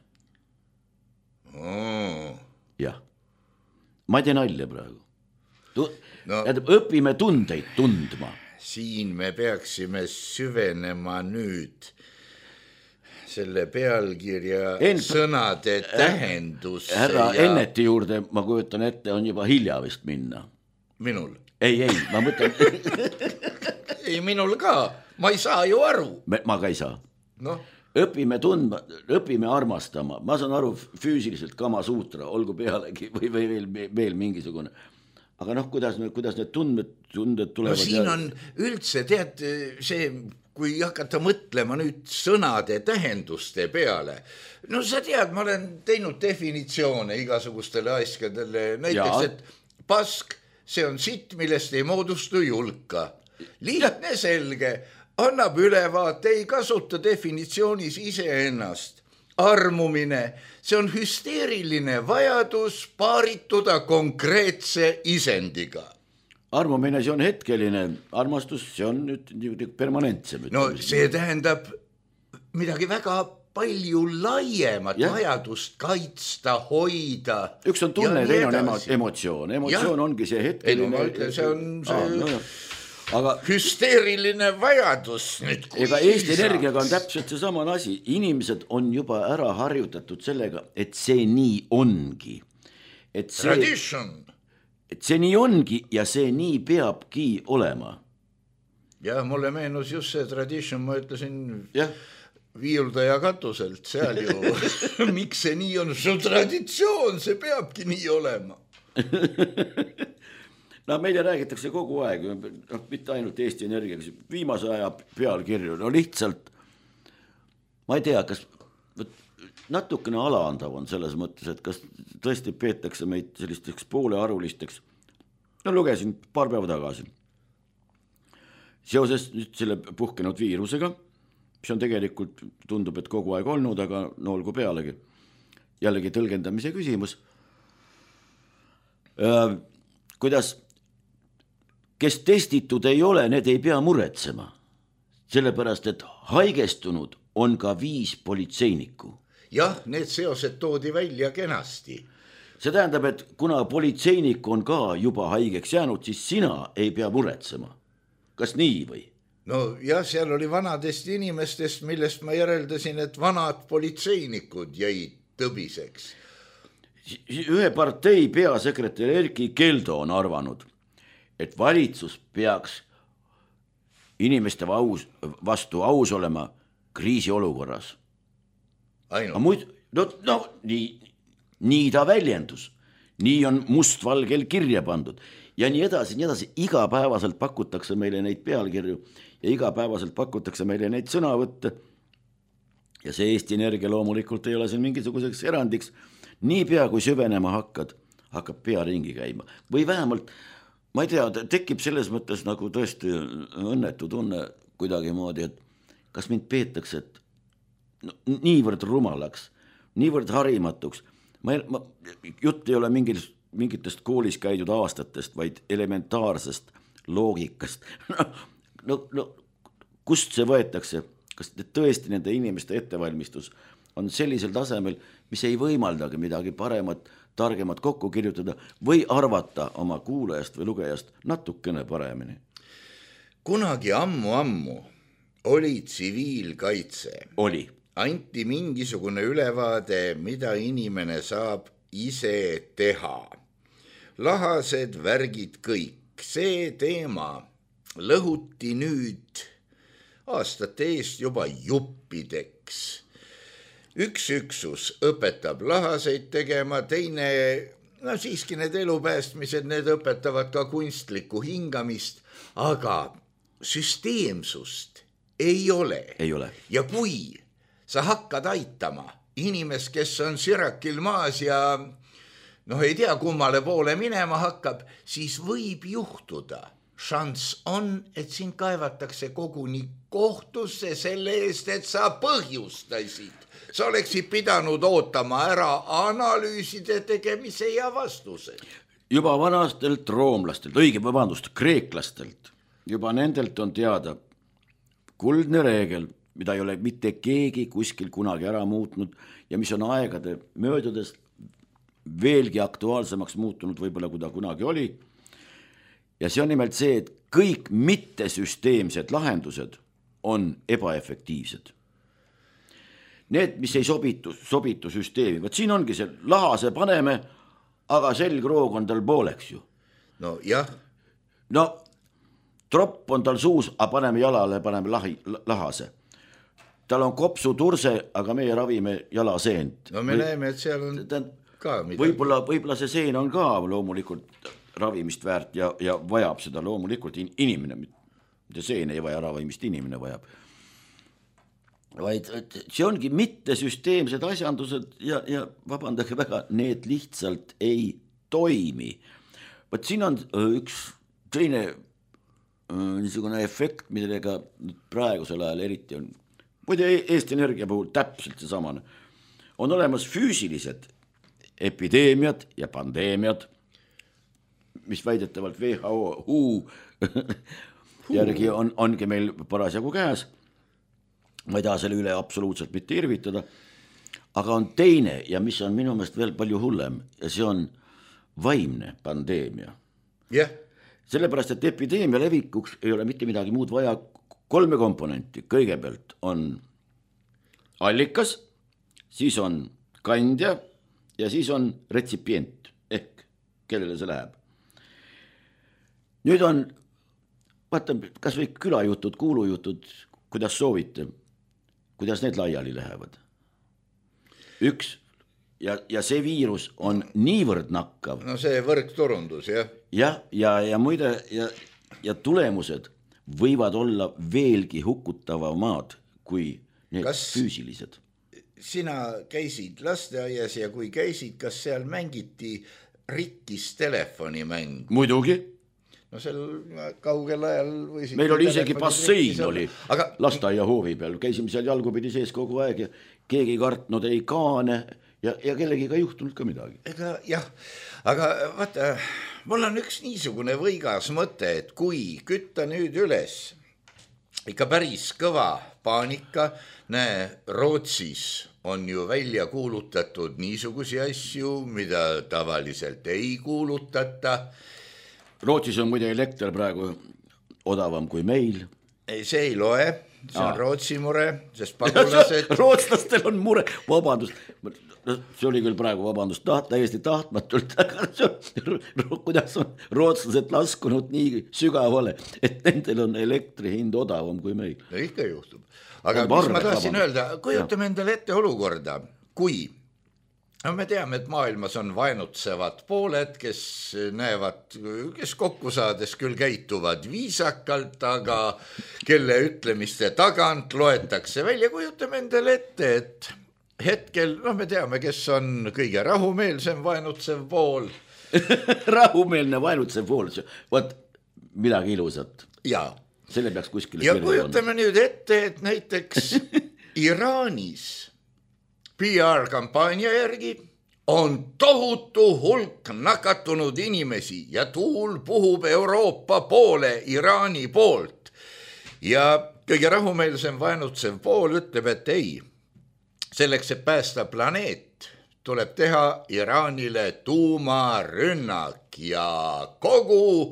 Jah, ma ei tee nalja praegu. Õpime tundeid tundma. Siin me peaksime süvenema nüüd selle pealkirja sõnade tähendusse. Härra Enneti juurde, ma kujutan ette, on juba hilja vist minna. Minul? Ei, ma mõtlen. Ei, minul ka. Ma ei saa ju aru. Ma ka ei saa. No. Õpime tundma, õpime armastama. Ma saan aru füüsiliselt Kama Sutra, olgu pealegi või veel mingisugune. Aga noh, kuidas need tunded tulevad? No siin on üldse, tead, see, kui hakata mõtlema nüüd sõnade tähenduste peale. No sa tead, ma olen teinud definitsioone igasugustele asjadele. Näiteks, et pask, see on sitt, millest ei moodustu julka. Lihtne selge, annab ülevaate, ei kasuta definitsioonis iseennast. Armumine, see on hüsteeriline vajadus paarituda konkreetse isendiga. Armumine, see on hetkeline, armastus, see on nüüd permanentsem. No see tähendab midagi väga palju laiemat, vajadust kaitsta, hoida. Üks on tunne, teine on emotsioon. Emotsioon ongi see hetkeline. See on see aga hüsteeriline vajadus. Ega Eesti Energiaga on täpselt see saman asi. Inimesed on juba ära harjutatud sellega, et see nii ongi. Tradition. Et see nii ongi ja see nii peabki olema. Ja mulle meenus just see tradition, ma ütlesin viiuldaja katuselt seal ju. Miks see nii on? See on traditsioon, see peabki nii olema. No meile räägitakse kogu aeg, mitte ainult Eesti Energiaga, viimase aja pealkirju, no lihtsalt, ma ei tea, kas natukene alaandav on selles mõttes, et kas tõesti peetakse meid sellisteks poolearulisteks. No lugesin paar päeva tagasi. Seoses nüüd selle puhkenud viirusega, mis on tegelikult, tundub, et kogu aeg olnud, aga no olgu pealegi. Jällegi tõlgendamise küsimus. Kuidas kes testitud ei ole, need ei pea muretsema. Sellepärast, et haigestunud on ka 5 politseinikku. Jah, need seosed toodi välja kenasti. See tähendab, et kuna politseinik on ka juba haigeks jäänud, siis sina ei pea muretsema. Kas nii või? No jah, seal oli vanadest inimestest, millest ma järeldasin, et vanad politseinikud jäid tõbiseks. Ühe partei peasekretär Erki Keldo on arvanud, et valitsus peaks inimeste vastu aus olema kriisiolukorras. Ainult? No nii ta väljendus. Nii on mustvalgel kirja pandud. Ja nii edasi. Igapäevaselt pakutakse meile neid pealkirju ja igapäevaselt pakutakse meile neid sõnavõtte. Ja see Eesti Energia loomulikult ei ole siin mingisuguseks erandiks. Niipea kui süvenema hakkab pea ringi käima. Või vähemalt ma ei tea, tekib selles mõttes nagu tõesti õnnetu tunne kuidagi moodi, et kas mind peetakse niivõrd rumalaks, niivõrd harimatuks. Jutt ei ole mingitest koolis käidud aastatest, vaid elementaarsest loogikast. No, kust see võetakse? Kas tõesti nende inimeste ettevalmistus on sellisel tasemel, mis ei võimaldagi midagi paremat, targemat kokku kirjutada või arvata oma kuulajast või lugejast natukene paremini? Kunagi ammu oli tsiviilkaitse. Oli. Anti mingisugune ülevaade, mida inimene saab ise teha. Lahased värgid kõik. See teema lõhuti nüüd aastate eest juba juppideks. Üks üksus õpetab lahaseid tegema, teine, siiski need elupäästmised, need õpetavad ka kunstlikku hingamist, aga süsteemsust ei ole. Ei ole. Ja kui sa hakkad aitama inimest, kes on sirakil maas ja ei tea, kummale poole minema hakkab, siis võib juhtuda. Šanss on, et sind kaevatakse koguni kohtusse selle eest, et sa põhjustasid. Sa oleksid pidanud ootama ära analüüside tegemise ja vastused. Juba vanastelt roomlastelt, kreeklastelt, juba nendelt on teada kuldne reegel, mida ei ole mitte keegi kuskil kunagi ära muutnud ja mis on aegade möödudes veelgi aktuaalsemaks muutunud võib-olla, kui ta kunagi oli. Ja see on nimelt see, et kõik mittesüsteemsed lahendused on ebaefektiivsed. Need, mis ei sobitu süsteemi. Võt siin ongi see lahase paneme, aga selgroog on tal pooleks ju. No jah. No tropp on tal suus, aga paneme jalale, paneme lahase. Tal on kopsuturse, aga meie ravime jalaseent. No me näeme, et seal on ka midagi. Võib-olla see seen on ka loomulikult ravimist väärt ja vajab seda loomulikult inimene. Seen ei vaja ravimist, inimene vajab. Vaid see ongi mittesüsteemsed asjandused ja vabandage väga, need lihtsalt ei toimi. Võt siin on üks teine niisugune efekt, millega praegusel ajal eriti on, muide Eesti Energia puhul täpselt see samane, on olemas füüsilised epideemiad ja pandeemiad, mis väidetavalt WHO järgi ongi meil parasjagu käes. Ma ei taha selle üle absoluutselt mitte irvitada, aga on teine ja mis on minu meelest veel palju hullem ja see on vaimne pandeemia. Jah. Sellepärast, et epideemia levikuks ei ole mitte midagi muud vaja 3 komponenti. Kõigepealt on allikas, siis on kandja ja siis on retsipient ehk kellele see läheb. Nüüd on, vaata, kas või külajutud, kuulujutud, kuidas soovite, kuidas need laiali lähevad. Üks ja see viirus on niivõrd nakkav. No see võrkturundus, jah. Ja muide, ja tulemused võivad olla veelgi hukutavamad kui need füüsilised. Sina käisid lasteaias ja kui käisid, kas seal mängiti rikkis telefonimäng? Muidugi. No sel kaugel ajal võisid... Meil oli isegi bassein oli lasteaia hoovi peal. Käisime seal jalgupidi sees kogu aeg ja keegi kartnud ei kaane ja kellegi ka juhtunud ka midagi. Ega jah, aga vaata, mul on üks niisugune võigas mõte, et kui kütta nüüd üles ikka päris kõva paanika, näe, Rootsis on ju välja kuulutatud niisugusi asju, mida tavaliselt ei kuulutata. Rootsis on muide elekter praegu odavam kui meil. Ei, see ei loe, see on Rootsi mure, sest pagulased... Rootslastel on mure, vabandust, see oli küll praegu vabandust, täiesti tahtmatult, aga kuidas on rootslased laskunud nii sügavale, et nendel on elektri hind odavam kui meil. No ikka juhtub. Aga mis ma tahtsin öelda, kujutame endale ette olukorda, kui me teame, et maailmas on vaenutsevad pooled, kes näevad, kes kokku saades küll käituvad viisakalt, aga kelle ütlemiste tagant loetakse välja. Kujutame endale ette, et hetkel, me teame, kes on kõige rahumeelsem vaenutsev pool. Rahumeelne vaenutsev pool, vaat midagi ilusat. Jaa. Selle peaks kuskile ja kujutame nüüd ette, et näiteks Iraanis PR-kampaania järgi on tohutu hulk nakatunud inimesi ja tuul puhub Euroopa poole Iraani poolt. Ja kõige rahumeelsem vaenutsev pool ütleb, et ei, selleks, et päästa planeet, tuleb teha Iraanile tuumarünnak ja kogu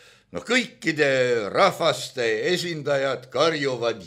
kõikide rahvaste esindajad karjuvad,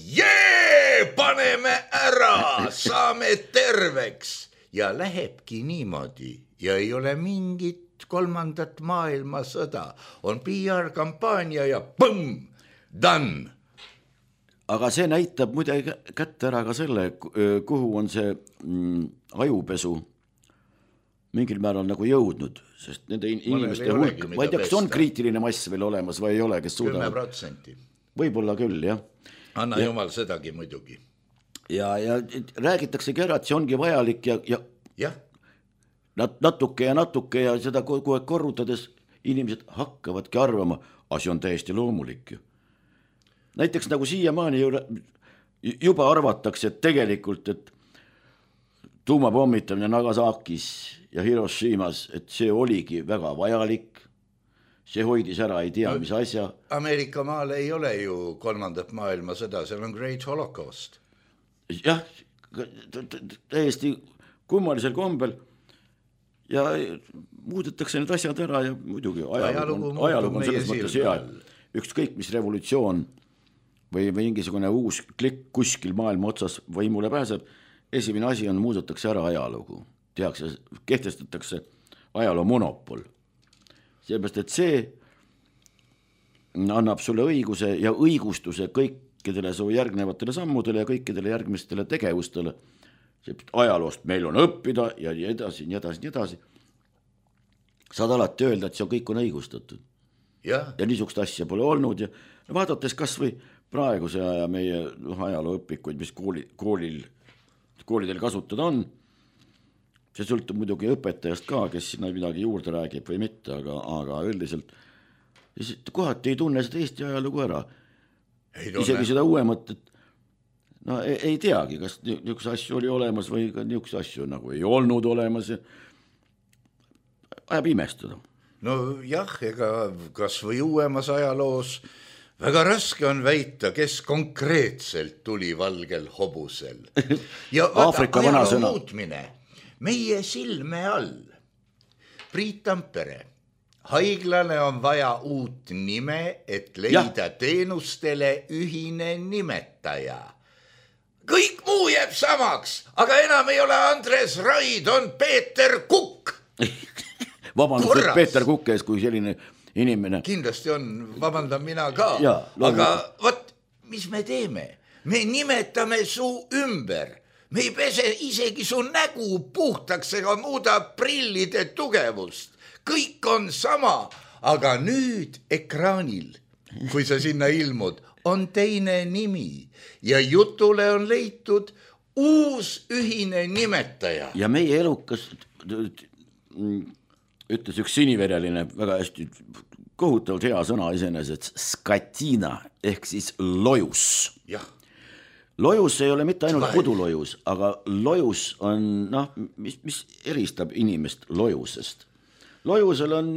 paneme ära, saame terveks ja lähebki niimoodi ja ei ole mingit 3. maailmasõda. On PR-kampaania ja põmm, done. Aga see näitab muide kätte ära ka selle, kuhu on see ajupesu mingil määral nagu jõudnud, sest nende inimeste hulk, ma ei tea, kas on kriitiline mass veel olemas või ei ole, kes suudavad. 10%. võib-olla küll, jah. Anna jumal sedagi muidugi. Ja räägitaksegi ära, et see ongi vajalik ja natuke ja seda kogu aeg korrutades inimesed hakkavadki arvama, asi on täiesti loomulik ju. Näiteks nagu siiamaani juba arvatakse, et tegelikult, et tuumapommitamine Nagasakis ja Hiroshimas, et see oligi väga vajalik, see hoidis ära ei tea mis asja. Ameerika maal ei ole ju 3. maailmasõda, seal on Great Holocaust. Jah, täiesti kummalisel kombel ja muudetakse need asjad ära ja muidugi ajalugu on selles mõttes hea, et ükskõik mis revolutsioon või mingisugune uus klikk kuskil maailma otsas võimule pääseb, esimene asi on muudetakse ära ajalugu, kehtestatakse ajaloo monopol. Seepärast, et see annab sulle õiguse ja õigustuse kõikidele su järgnevatele sammudele ja kõikidele järgmistele tegevustele. Ajaloost meil on õppida ja nii edasi. Saad alati öelda, et see kõik on õigustatud. Ja niisugust asja pole olnud ja vaadates kas või praeguse aja meie ajalooõpikuid, mis koolidel kasutada on, see sõltub muidugi õpetajast ka, kes sinna midagi juurde räägib või mitte, aga üldiselt kohati ei tunne seda Eesti ajalugu ära. Isegi seda uuemat, et no ei teagi, kas niisuguse asju oli olemas või niisuguse asju nagu ei olnud olemas ja ajab imestada. No jah, ega kas või uuemas ajaloos väga raske on väita, kes konkreetselt tuli valgel hobusel. Ja Aafrika vanasõna. Muutmine meie silme all. Priit Tampere, haiglale on vaja uut nime, et leida teenustele ühine nimetaja. Kõik muu jääb samaks, aga enam ei ole Andres Raid, on Peeter Kukk. Vabandust, Peeter Kukk ees kui selline inimene. Kindlasti on, vabandan mina ka, aga võt, mis me teeme? Me nimetame su ümber. Me ei pese isegi su nägu puhtaks ega muuda prillide tugevust. Kõik on sama, aga nüüd ekraanil, kui sa sinna ilmud, on teine nimi ja jutule on leitud uus ühine nimetaja. Ja meie elukas ütles üks sinivereline väga hästi kohutavalt hea sõna iseenesest skatina ehk siis lojus. Jah. Lojus ei ole mitte ainult pudulojus, aga lojus on, mis eristab inimest lojusest. Lojusel on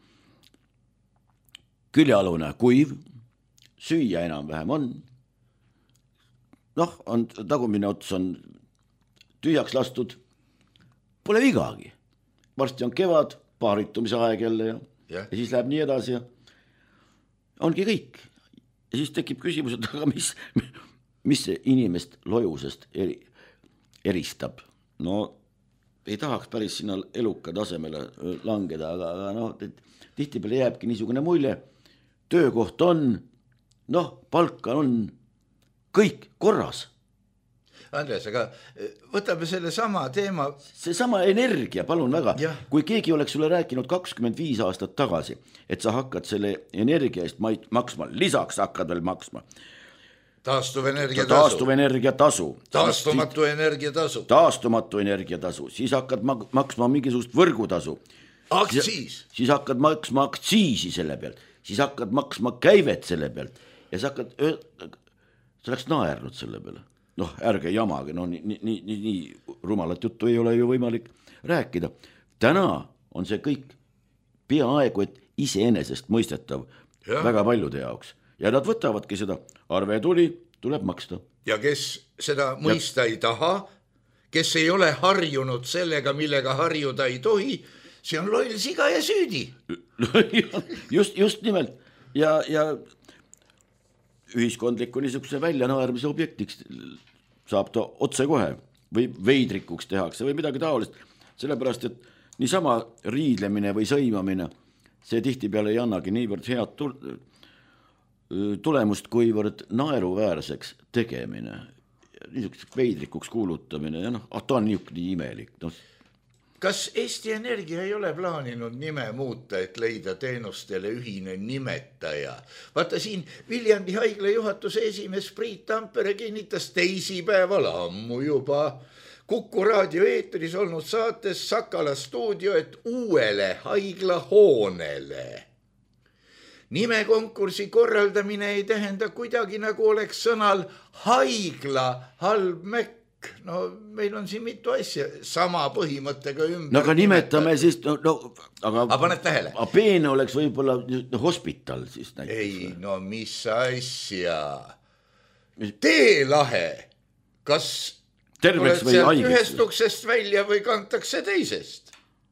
küljalune kuiv, süüa enam-vähem on. On tagumine ots on tühjaks lastud, pole vigagi. Varsti on kevad, paaritumise aeg jälle ja siis läheb nii edasi ja ongi kõik. Ja siis tekib küsimus, et aga mis see inimest lojusest eristab? No ei tahaks päris sinna eluka tasemele langeda, aga tihtipeale jääbki niisugune mulje, töökoht on, palka on, kõik korras. Andres, aga võtame selle sama teema. See sama energia, palun väga. Kui keegi oleks sulle rääkinud 25 aastat tagasi, et sa hakkad selle energia eest maksma, lisaks hakkad veel maksma. Taastuvenergia tasu. Taastumatu energiatasu. Siis hakkad maksma mingisugust võrgutasu. Aktsiis. Siis hakkad maksma aktsiisi selle pealt. Siis hakkad maksma käivet selle pealt. Ja sa oleks naernud selle peale. Ärge jamage, nii rumalat juttu ei ole ju võimalik rääkida. Täna on see kõik peaaegu, et iseenesest mõistetav väga paljude jaoks. Ja nad võtavadki seda, arve tuli, tuleb maksta. Ja kes seda mõista ei taha, kes ei ole harjunud sellega, millega harjuda ei tohi, see on loll siga ja süüdi. Just nimelt. Ja ühiskondliku niisuguse väljanaermise objektiks saab ta otse kohe või veidrikuks tehakse või midagi taolist. Sellepärast, et niisama riidlemine või sõimamine, see tihtipeale ei annagi niivõrd head tulemust, kuivõrd naeruväärseks tegemine, niisuguseks veidrikuks kuulutamine ja ta on niisugune imelik. Kas Eesti Energia ei ole plaaninud nime muuta, et leida teenustele ühine nimetaja? Vaata siin Viljandi haigla juhatuse esimees Priit Tampere kinnitas teisipäeval ammu juba Kuku raadio eetris olnud saates Sakala stuudio, et uuele haigla hoonele. Nimekonkursi korraldamine ei tähenda kuidagi nagu oleks sõnal haigla halb mekk. No meil on siin mitu asja sama põhimõttega ümber. No aga nimetame siis, aga paned tähele? Aga peene oleks võib-olla hospital siis näiteks. Ei, no mis asja? Teelahe. Kas terveks või haigeks? Ühest uksest välja või kantakse teisest?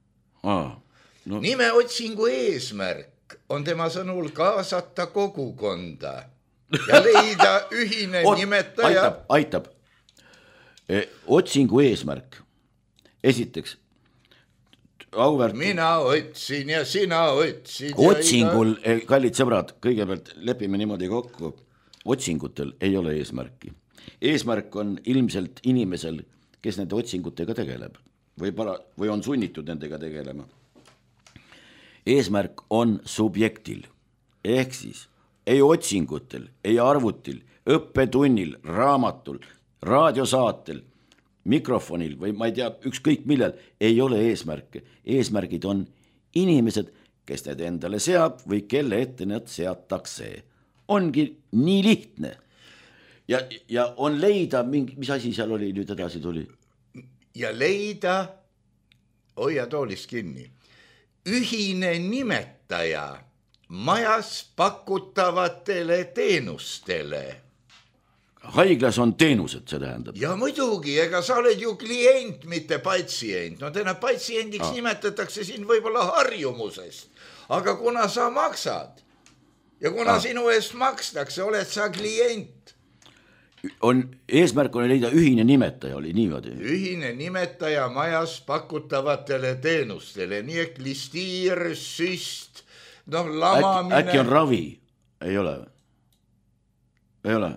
Nimeotsingu eesmärk on tema sõnul kaasata kogukonda ja leida ühine nimetaja. Aitab. Otsingu eesmärk. Esiteks, auväärt... Mina otsin ja sina otsid. Otsingul, kallid sõbrad, kõigepealt lepime niimoodi kokku. Otsingutel ei ole eesmärki. Eesmärk on ilmselt inimesel, kes nende otsingutega tegeleb või on sunnitud nendega tegelema. Eesmärk on subjektil, ehk siis ei otsingutel, ei arvutil, õppetunnil, raamatul, raadiosaatel, mikrofonil või ma ei tea, ükskõik millel ei ole eesmärke. Eesmärgid on inimesed, kes need endale seab või kelle ette need seatakse. Ongi nii lihtne. Ja on leida mingi, mis asi seal oli, nüüd edasi tuli? Ja leida, hoia toolist kinni, ühine nimetaja majas pakutavatele teenustele. Haiglas on teenused, see tähendab. Ja muidugi, ega sa oled ju klient, mitte patsient. No täna patsiendiks nimetatakse siin võib-olla harjumusest. Aga kuna sa maksad ja kuna sinu eest makstakse, oled sa klient. Eesmärk on leida ühine nimetaja, oli niimoodi. Ühine nimetaja majas pakutavatele teenustele, nii et listiir, süst, lamamine. Äkki on ravi? Ei ole. Ei ole.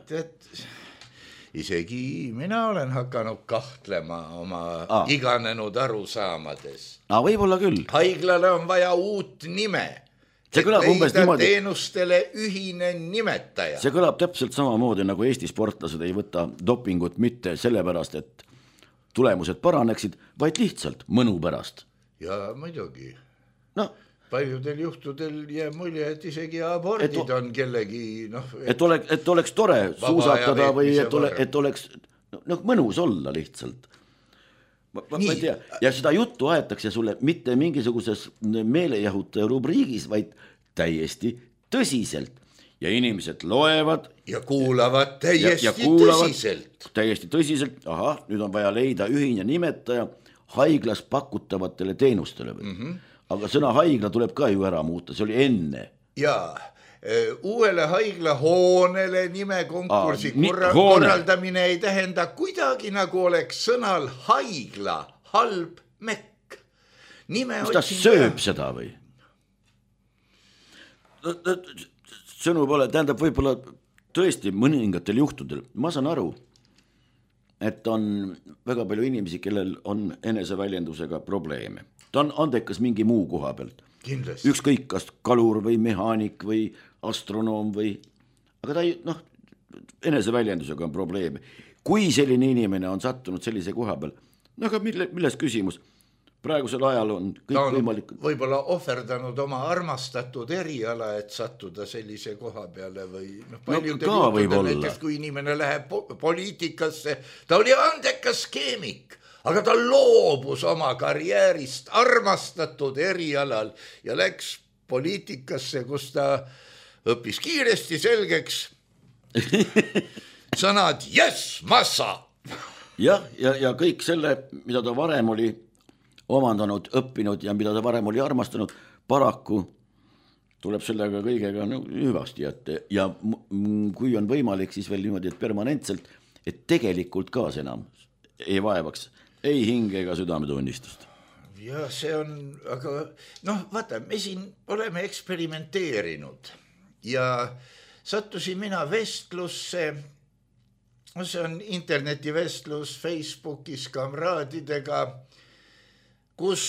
Isegi mina olen hakanud kahtlema oma iganenud arusaamades. Võib-olla küll. Haiglale on vaja uut nime. See kõlab umbes niimoodi. Teenustele ühine nimetaja. See kõlab täpselt samamoodi, nagu Eesti sportlased ei võta dopingut mitte sellepärast, et tulemused paraneksid, vaid lihtsalt mõnu pärast. Ja muidugi. Paljudel juhtudel jääb mulje, et isegi abordid on kellegi... Et oleks tore suusatada või et oleks mõnus olla lihtsalt. Ma ei tea. Ja seda juttu aetakse sulle mitte mingisuguses meelejahutaja rubriigis, vaid täiesti tõsiselt. Ja inimesed loevad. Ja kuulavad tõsiselt. Täiesti tõsiselt. Nüüd on vaja leida ühine nimetaja haiglas pakutavatele teenustele või? Aga sõna haigla tuleb ka ju ära muuta, see oli enne. Jaa, uuele haigla hoonele nimekonkursi korraldamine ei tähenda kuidagi nagu oleks sõnal haigla halb mekk. Mis ta sööb seda või? Sõnu pole, tähendab võib-olla tõesti mõningatel juhtudel. Ma saan aru, et on väga palju inimesi, kellel on eneseväljendusega probleeme. Ta on andekas mingi muu koha pealt. Kindlasti. Ükskõik kas kalur või mehaanik või astronoom või... Aga ta ei, eneseväljendusega on probleeme. Kui selline inimene on sattunud sellise koha peal, aga milles küsimus? Praegusel ajal on kõik võimalik... Võib-olla ohverdanud oma armastatud eriala, et sattuda sellise koha peale või... Paljudel juhtudel näiteks, kui inimene läheb poliitikasse, ta oli andekas keemik. Aga ta loobus oma karjäärist armastatud erialal ja läks poliitikasse, kus ta õppis kiiresti selgeks sõnad yes, massa. Ja kõik selle, mida ta varem oli omandanud, õppinud ja mida ta varem oli armastanud, paraku tuleb sellega kõigega hüvasti jätta. Ja kui on võimalik, siis veel niimoodi, et permanentselt, et tegelikult ka enam ei vaevaks ei hinge ega südametunnistust. Ja see on, aga vaata, me siin oleme eksperimenteerinud ja sattusin mina vestlusse, see on internetivestlus Facebookis kamraadidega, kus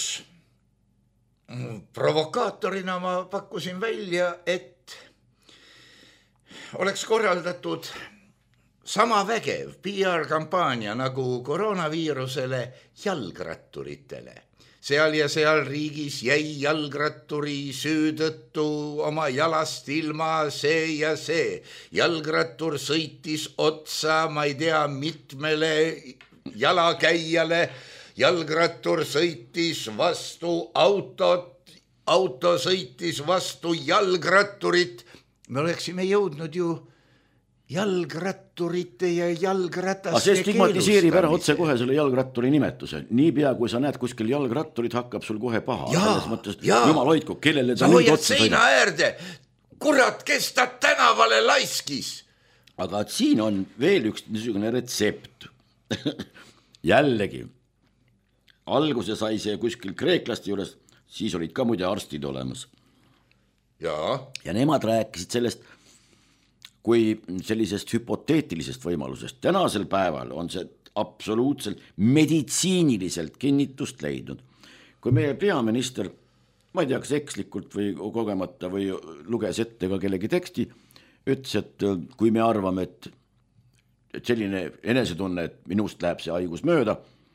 provokaatorina ma pakkusin välja, et oleks korraldatud sama vägev PR-kampaania nagu koroonaviirusele jalgratturitele. Seal ja seal riigis jäi jalgratturi süü tõttu oma jalast ilma see ja see. Jalgrattur sõitis otsa, ma ei tea, mitmele jalakäijale. Jalgrattur sõitis vastu autot, auto sõitis vastu jalgratturit. Me oleksime jõudnud ju jalgratturite ja jalgrataste keelustamiseni. See stigmatiseerib ära otse kohe selle jalgratturi nimetuse. Niipea, kui sa näed kuskil jalgratturit, hakkab sul kohe paha. Selles mõttes, jumal hoidku, kellele ta nüüd otsa sõidab. Seina äärde, kurat, kes ta tänavale laiskis. Aga siin on veel üks niisugune retsept. Jällegi, alguse sai see kuskil kreeklaste juures, siis olid ka muide arstid olemas. Ja nemad rääkisid sellest, kui sellisest hüpoteetilisest võimalusest. Tänasel päeval on see absoluutselt meditsiiniliselt kinnitust leidnud. Kui meie peaminister, ma ei tea, kas ekslikult või kogemata või luges ette ka kellegi teksti, ütles, et kui me arvame, et selline enesetunne, et minust läheb see haigus mööda,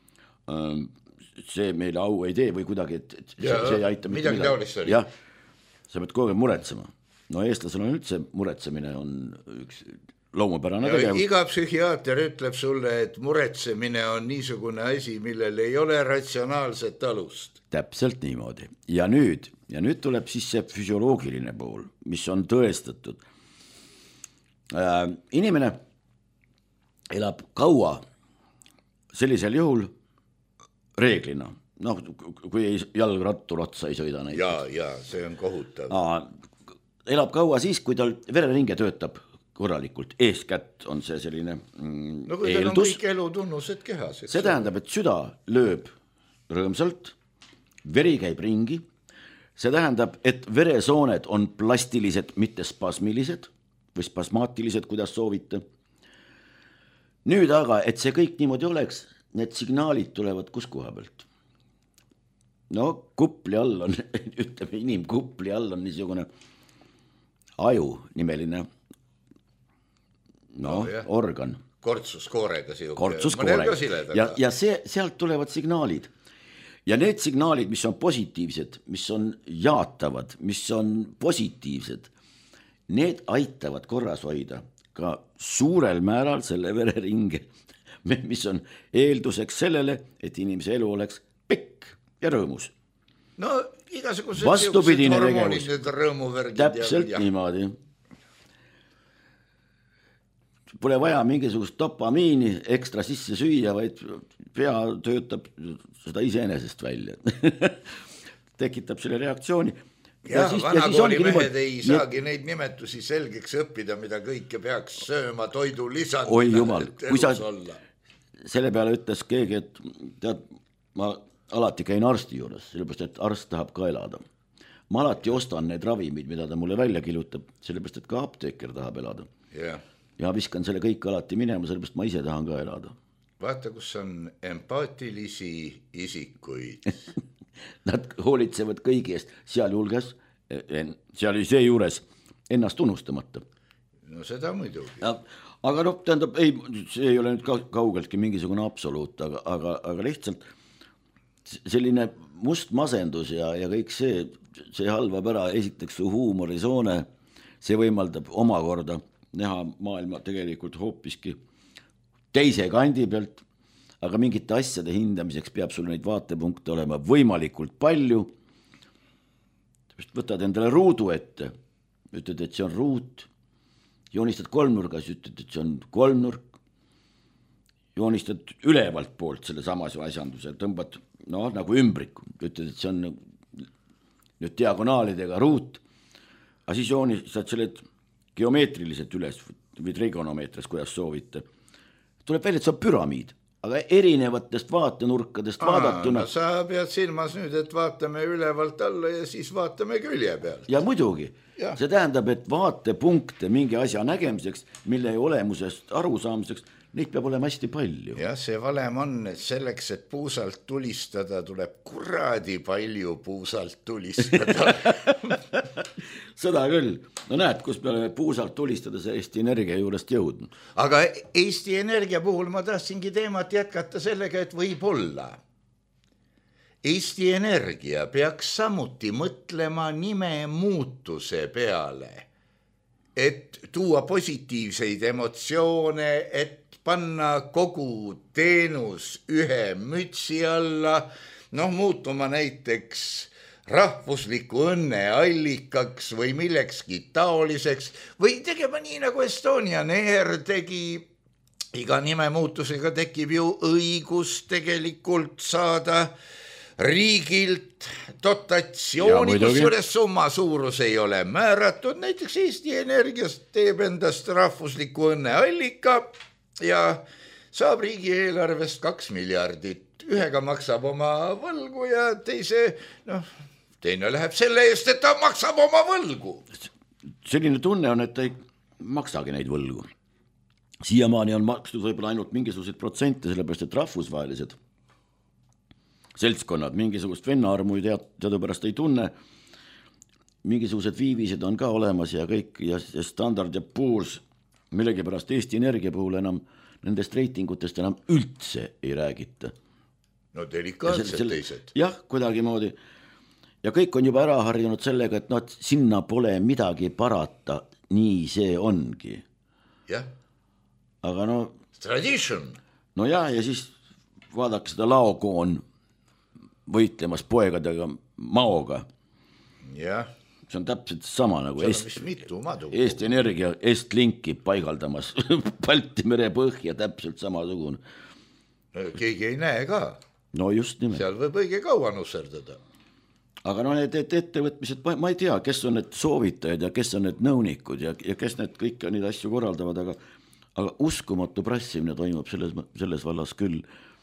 see meile au ei tee või kuidagi, et see ei aita midagi taolist oli. Jah, sa pead kogu aeg muretsema. No eestlasel on üldse muretsemine on üks loomupärane tegevus. Iga psühhiaater ütleb sulle, et muretsemine on niisugune asi, millel ei ole ratsionaalset alust. Täpselt niimoodi. Ja nüüd tuleb siis see füsioloogiline pool, mis on tõestatud. Inimene elab kaua sellisel juhul reeglina. No, kui jalgrattur otsa ei sõida neid. Ja, see on kohutav. Elab kaua siis, kui tal vereringe töötab korralikult. Eeskätt on see selline no kui tal on kõik elutunnused kehas. See tähendab, et süda lööb rõõmsalt, veri käib ringi. See tähendab, et veresooned on plastilised, mitte spasmilised või spasmaatilised, kuidas soovite. Nüüd aga, et see kõik niimoodi oleks, need signaalid tulevad kus koha pealt. No kupli all on, ütleme inimkupli all on niisugune aju nimeline organ. Kortsuskoorega siuke. Kortsuskoorega. Ja sealt tulevad signaalid. Ja need signaalid, mis on positiivsed, mis on jaatavad, mis on positiivsed, need aitavad korras hoida ka suurel määral selle vereringe, mis on eelduseks sellele, et inimese elu oleks pikk ja rõõmus. No igasugused vastupidine hormonid, tegevus. Täpselt niimoodi. Pole vaja mingisugust dopamiini ekstra sisse süüa, vaid pea töötab seda iseenesest välja. Tekitab selle reaktsiooni. Ja vanakooli mehed ei saagi neid nimetusi selgeks õppida, mida kõike peaks sööma toidu lisandina. Oi jumal, kui sa selle peale ütles keegi, et tead, ma alati käin arsti juures, sellepärast, et arst tahab ka elada. Ma alati ostan need ravimid, mida ta mulle välja kilutab, sellepärast, et ka apteeker tahab elada. Ja viskan selle kõik alati minema, sellepärast ma ise tahan ka elada. Vaata, kus on empaatilisi isikuid. Nad hoolitsevad kõigi eest, sealjuures juures ennast unustamata. No seda muidugi. Aga tähendab, see ei ole nüüd kaugeltki mingisugune absoluut, aga lihtsalt selline must masendus ja kõik see halvab ära esiteks su huumorisoone, see võimaldab omakorda näha maailma tegelikult hoopiski teise kandi pealt, aga mingite asjade hindamiseks peab sul neid vaatepunkte olema võimalikult palju. Võtad endale ruudu ette, ütled, et see on ruut, joonistad kolmnurgas, ütled, et see on kolmnurk, joonistad ülevalt poolt selle samas asjanduse, tõmbad nagu ümbriku, ütled, et see on nüüd diagonaalidega ruut, aga siis joonistad selle geomeetriliselt üles või trigonomeetris, kuidas soovite. Tuleb välja, et see on püramiid, aga erinevatest vaatenurkadest vaadatuna. No sa pead silmas nüüd, et vaatame ülevalt alla ja siis vaatame külje pealt. Ja muidugi, see tähendab, et vaatepunkte mingi asja nägemiseks, mille olemusest arusaamiseks, neid peab olema hästi palju. jah, see valem on, et selleks, et puusalt tulistada, tuleb kuradi palju puusalt tulistada. Seda küll. No näed, kus me oleme puusalt tulistada see Eesti Energia juurest jõudnud. Aga Eesti Energia puhul ma tahtsingi teemat jätkata sellega, et võib-olla Eesti Energia peaks samuti mõtlema nime muutuse peale, et tuua positiivseid emotsioone, et panna kogu teenus ühe mütsi alla, muutuma näiteks rahvusliku õnne allikaks või millekski taoliseks või tegema nii, nagu Estonian Air tegi. Iga nime muutusega tekib ju õigus tegelikult saada riigilt dotatsiooni, kusjuures summa suurus ei ole määratud. Näiteks Eesti Energiast teeb endast rahvusliku õnne allika ja saab riigieelarvest 2 miljardit. Ühega maksab oma võlgu ja teine läheb selle eest, et ta maksab oma võlgu. Selline tunne on, et ta ei maksagi neid võlgu. Siiamaani on makstud võib-olla ainult mingisuguseid protsente, sellepärast et rahvusvahelised seltskonnad mingisugust vennaarmu teadupärast ei tunne. Mingisugused viivised on ka olemas ja kõik ja Standard ja Poor's millegipärast Eesti Energia puhul enam nendest reitingutest enam üldse ei räägita. No delikaatsed teised. Jah, kuidagi moodi. Ja kõik on juba ära harjunud sellega, et sinna pole midagi parata, nii see ongi. Jah. Aga tradition. No ja siis vaadake seda laokoon võitlemas poegadega maoga. Jah. See on täpselt sama nagu Eesti Energia Estlinki paigaldamas Balti mere põhja, täpselt samasugune. Keegi ei näe ka. No just nimelt. Seal võib õige kaua nusserdada. Aga need ettevõtmised, ma ei tea, kes on need soovitajad ja kes on need nõunikud ja kes need kõik neid asju korraldavad, aga uskumatu prassimine toimub selles vallas küll.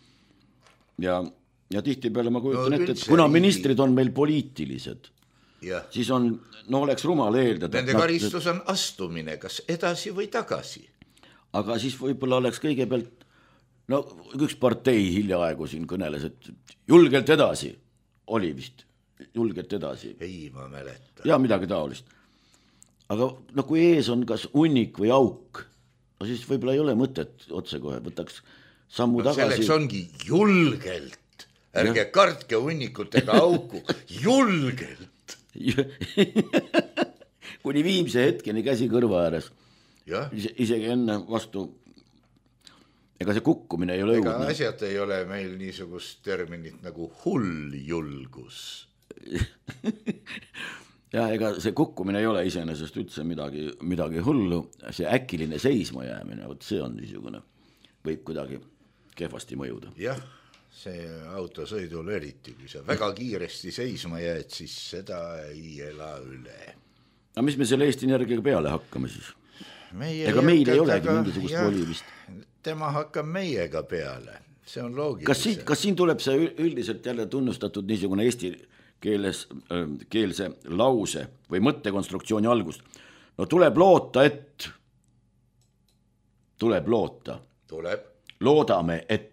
Ja tihtipeale ma kujutan ette, et kuna ministrid on meil poliitilised, siis oleks rumal eeldada. Nende karistus on astumine, kas edasi või tagasi. Aga siis võib-olla oleks kõigepealt, üks partei hiljaaegu siin kõneles, et julgelt edasi, oli vist, julgelt edasi. Ei, ma mäletan. Ja midagi taolist. Aga kui ees on kas unnik või auk, siis võib-olla ei ole mõtet otsekohe, võtaks sammu tagasi. Selleks ongi julgelt. Ärge kartke unnikutega auku, julgelt. Kuni viimse hetkeni käsi kõrva ääres. Isegi enne vastu, ega see kukkumine ei ole ega asjad ei ole meil niisugust terminit nagu hull julgus. Ja ega see kukkumine ei ole iseenesest üldse midagi hullu, see äkiline seisma jäämine, see on niisugune, võib kuidagi kehvasti mõjuda. Jah. See autosõidul eriti, kui sa väga kiiresti seisma jääd, siis seda ei ela üle. Aga mis me selle Eesti Energiaga peale hakkame siis? Ega meil ei olegi mingisugust volivist. Tema hakkab meiega peale, see on loogiline. Kas siin tuleb see üldiselt jälle tunnustatud niisugune eesti keelse lause või mõttekonstruktsiooni algust? Tuleb loota, et tuleb loota. Loodame, et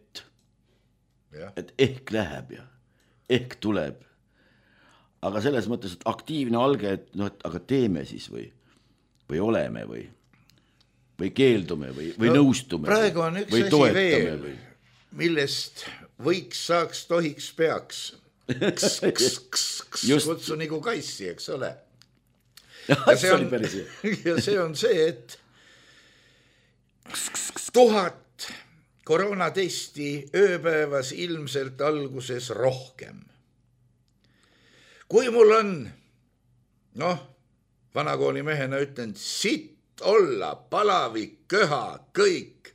ehk läheb ja ehk tuleb. Aga selles mõttes, et aktiivne alge, et aga teeme siis või oleme või keeldume või nõustume. Praegu on üks asi veel, millest võiks, saaks, tohiks, peaks. Kutsu nagu kaissi, eks ole. Ja see on see, et 1000 koroonatesti ööpäevas ilmselt alguses rohkem. Kui mul on, vanakooli mehena ütlen, sitt olla, palavik, köha, kõik,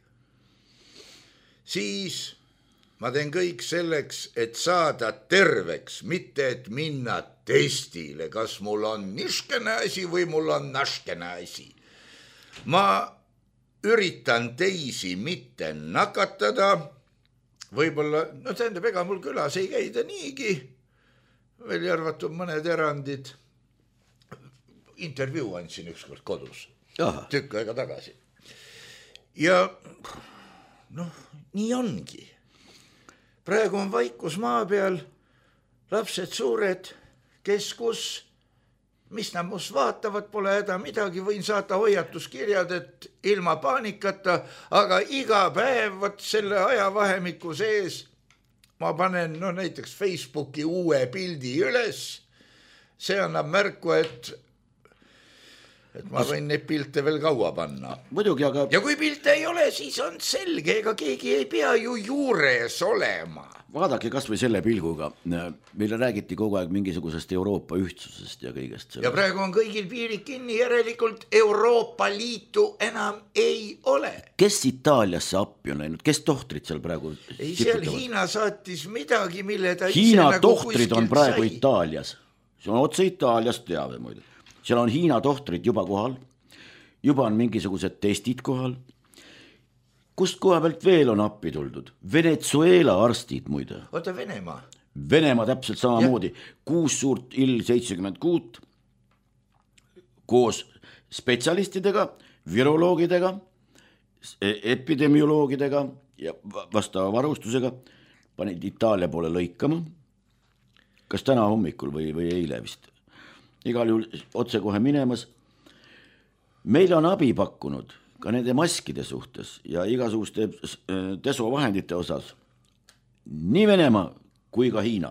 siis ma teen kõik selleks, et saada terveks, mitte et minna testile, kas mul on niškene asi või mul on naškene asi. Ma üritan teisi mitte nakatada, võib-olla, ega mul külas ei käida niigi, veel arvatud mõned erandid. Intervjuu andsin ükskord kodus, tükk aega tagasi. Ja nii ongi. Praegu on vaikus maa peal, lapsed suured, keskus, mis nad must vaatavad, pole häda midagi, võin saata hoiatuskirjad, et ilma paanikata, aga iga päev võt selle ajavahemiku sees ma panen näiteks Facebooki uue pildi üles, see annab märku, et ma võin neid pilte veel kaua panna. Muidugi, aga... Ja kui pilte ei ole, siis on selge, ega keegi ei pea ju juures olema. Vaadake kas või selle pilguga, meile räägiti kogu aeg mingisugusest Euroopa ühtsusest ja kõigest sellest. Ja praegu on kõigil piirid kinni, järelikult Euroopa Liitu enam ei ole. Kes Itaaliasse appi on läinud, kes tohtrid seal praegu ei, seal Hiina saatis midagi, mille ta Hiina tohtrid on praegu sai. Itaalias, see on otse Itaaliast teave muide. Seal on Hiina tohtrid juba kohal, juba on mingisugused testid kohal. Kust koha pealt veel on appi tuldud? Venezuela arstid muide. Oota, Venemaa. Venemaa täpselt samamoodi. 6 suurt IL-76 koos spetsialistidega, viroloogidega, epidemioloogidega ja vastava varustusega panid Itaalia poole lõikama. Kas täna hommikul või eile vist? Igal juhul otse kohe minemas. Meil on abi pakkunud ka nende maskide suhtes ja igasuguste desovahendite osas nii Venemaa kui ka Hiina.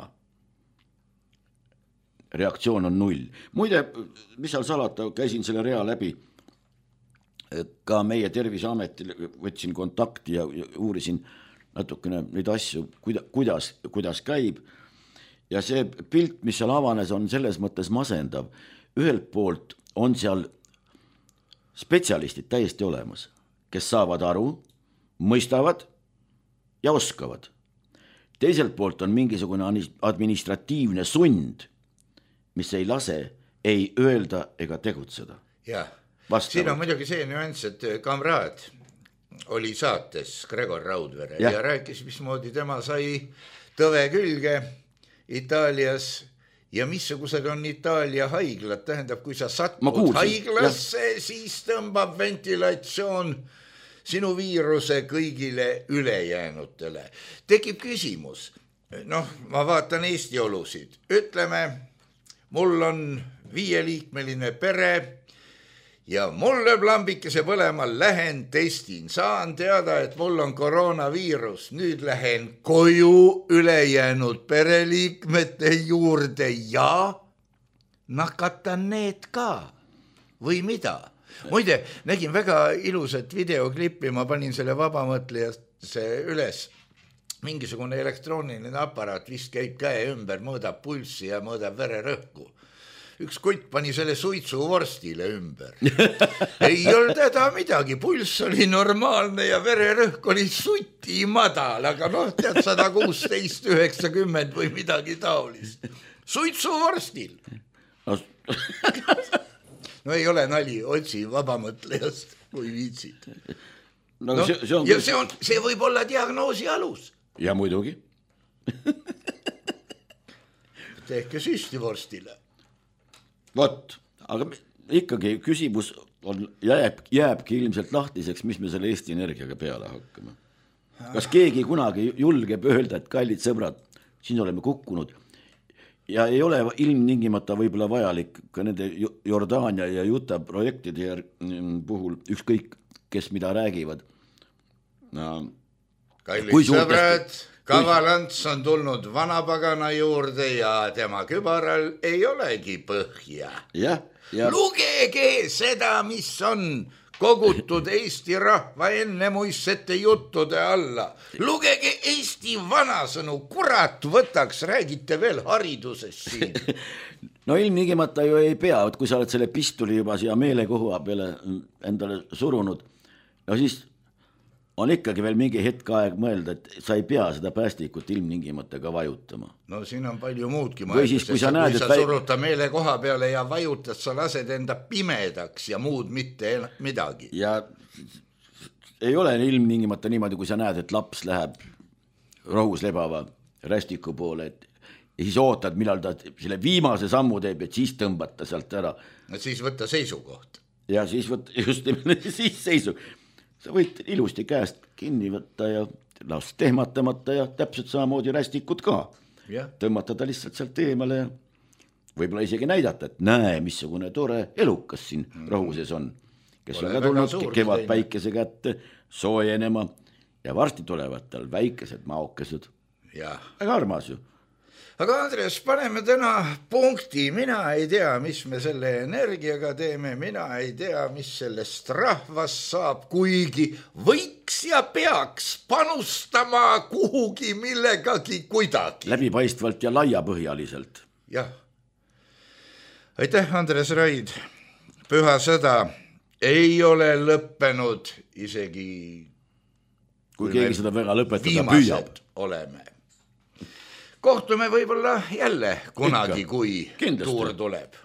Reaktsioon on 0. Muide, mis seal salata, käisin selle rea läbi, ka meie Terviseametil võtsin kontakti ja uurisin natukene neid asju, kuidas käib. Ja see pilt, mis seal avanes, on selles mõttes masendav. Ühelt poolt on seal spetsialistid täiesti olemas, kes saavad aru, mõistavad ja oskavad. Teiselt poolt on mingisugune administratiivne sund, mis ei lase ei öelda ega tegutseda. Jah, siin on muidugi see nüanss, et kamraad oli saates Gregor Raudvere ja rääkis, mismoodi tema sai tõve külge Itaalias ja missugused on Itaalia haiglad, tähendab, kui sa satud haiglasse, siis tõmbab ventilatsioon sinu viiruse kõigile ülejäänutele. Tekib küsimus, ma vaatan Eesti olusid, ütleme, mul on 5-liikmeline pere ja mul lööb lambikese põlema, lähen testin, saan teada, et mul on koroonaviirus, nüüd lähen koju ülejäänud pereliikmete juurde ja nakatan need ka või mida? Muide, nägin väga ilusat videoklippi, ma panin selle vabamõtlejasse üles. Mingisugune elektrooniline aparaat vist käib käe ümber, mõõdab pulssi ja mõõdab vererõhku. Üks kutt pani selle suitsuvorstile ümber. Ei olnud häda midagi, pulss oli normaalne ja vererõhk oli suti madal, aga tead 116-90 või midagi taolist. Suitsuvorstil. No ei ole nali, otsi vabamõtlejast, kui viitsid. See võib olla diagnoosi alus. Ja muidugi. Tehke süsti vorstile. Vot, aga ikkagi küsimus jääbki ilmselt lahtiseks, mis me selle Eesti Energiaga peale hakkame. Kas keegi kunagi julgeb öelda, et kallid sõbrad, siin oleme kukkunud ja ei ole ilmtingimata võib-olla vajalik ka nende Jordaania ja Juta projektide puhul ükskõik, kes mida räägivad. Kallid sõbrad, Kavalants on tulnud vanapagana juurde ja tema kübaral ei olegi põhja. Ja. Lugege seda, mis on kogutud Eesti rahva ennemuissete juttude alla. Lugege Eesti vanasõnu, kurat võtaks, räägite veel haridusest siin. No ilmnigimata ju ei pea, kui sa oled selle pistuli juba siia meelekohua peale endale surunud, no siis on ikkagi veel mingi hetk aeg mõelda, et sa ei pea seda päästikut ilmningimata ka vajutama. No siin on palju muudki mõelda, kui sa suruta meele koha peale ja vajutad, sa lased enda pimedaks ja muud mitte midagi. Ja ei ole ilmningimata niimoodi, kui sa näed, et laps läheb rohus lebava rästiku poole, et ja siis ootad, millal ta selle viimase sammu teeb, et siis tõmbata sealt ära. No siis võtta seisukoht. Ja siis võtta just siis seisu. sa võid ilusti käest kinni võtta ja las tehmatamata ja täpselt samamoodi rästikud ka. Tõmmata ta lihtsalt sealt eemale ja võib-olla isegi näidata, et näe, missugune tore elukas siin rohuses on, kes on ka tulnud kevad päikese kätte soojenema ja varsti tulevad tal väikesed maokesed. Väga armas ju. Aga Andres, paneme täna punkti, mina ei tea, mis me selle energiaga teeme, mina ei tea, mis sellest rahvast saab, kuigi võiks ja peaks panustama kuhugi millegagi kuidagi. Läbipaistvalt ja laiapõhjaliselt. Jah. Aitäh, Andres Raid. Püha sõda ei ole lõppenud isegi kui keegi seda väga lõpetada püüab. Oleme. Kohtume võib-olla jälle kunagi, kui kindlasti. Tuur tuleb.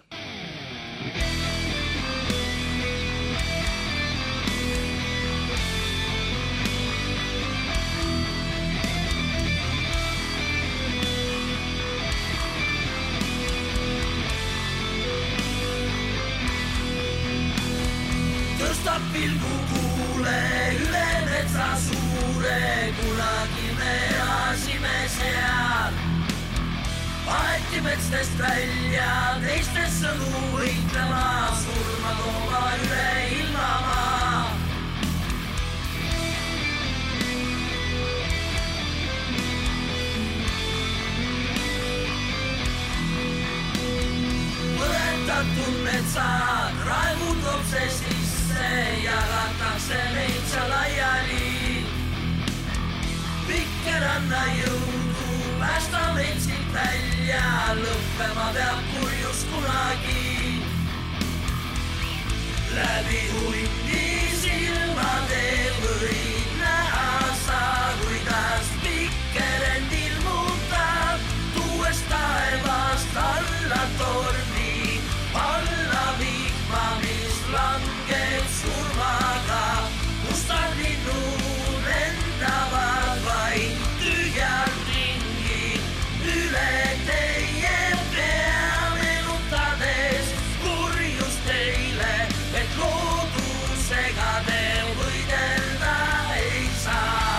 Tõstab pilgu kuule üle metsa suure, kunagi me asime seal. Aeti metstest välja, teistest sõnu võitlema, surma tooma üle ilmamaa. Põletatud metsad, raevud lopse sisse, jagatakse neid seal laiali. Pikke ranna jõudu, päästa meid siit välja, lõppema peab kurjus kunagi. Läbi hundi silmade võid näha sa, kuidas pikkerend ilmutab, tuues taevast alla tormi, alla vihma, mis langeb surmaga. Mustad linnud lendavad vaid tühjalt ringi, üle teie pea meenutades kurjust teile, et loodusega te võidelda ei saa.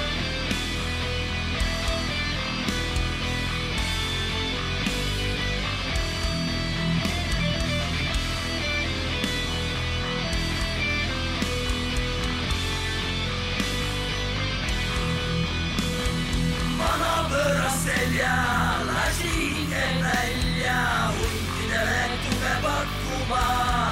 Vana pööras selja, lasi hinge välja, huntidele tuge pakkuma.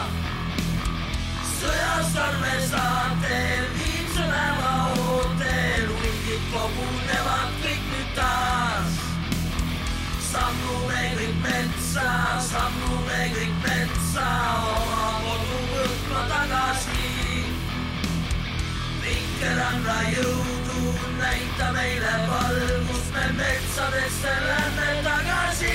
Sõjas armesaatel, viimse päeva ootel, hundid kogunevad kõik nüüd taas. Sammume kõik metsa, oma kodu võtma tagasi. Pikke ranna jõudu, näita meile valgust, me metsadesse lähme tagasi.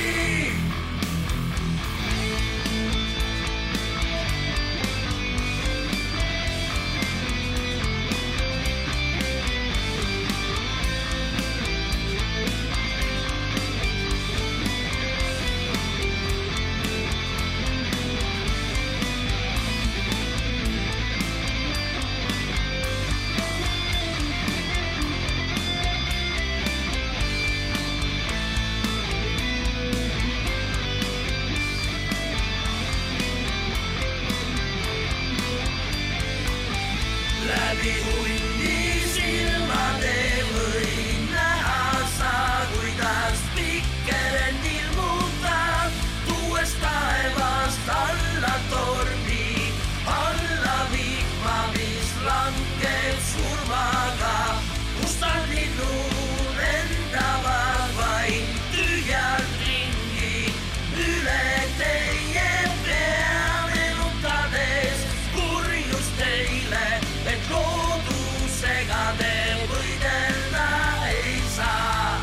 Läbi hundi silmade võin näha sa, kuidas pikkerend ilmutab, tuues taevast alla tormi, alla vihma, mis langeb surmaga. Mustad linnud lendavad vaid tühjalt ringi, üle teie pea meenutades kurjust teile, et loodusega te võidelda ei saa.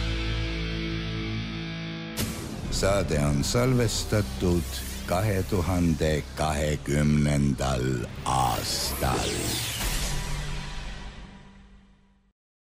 Saade on salvestatud 2020. aastal.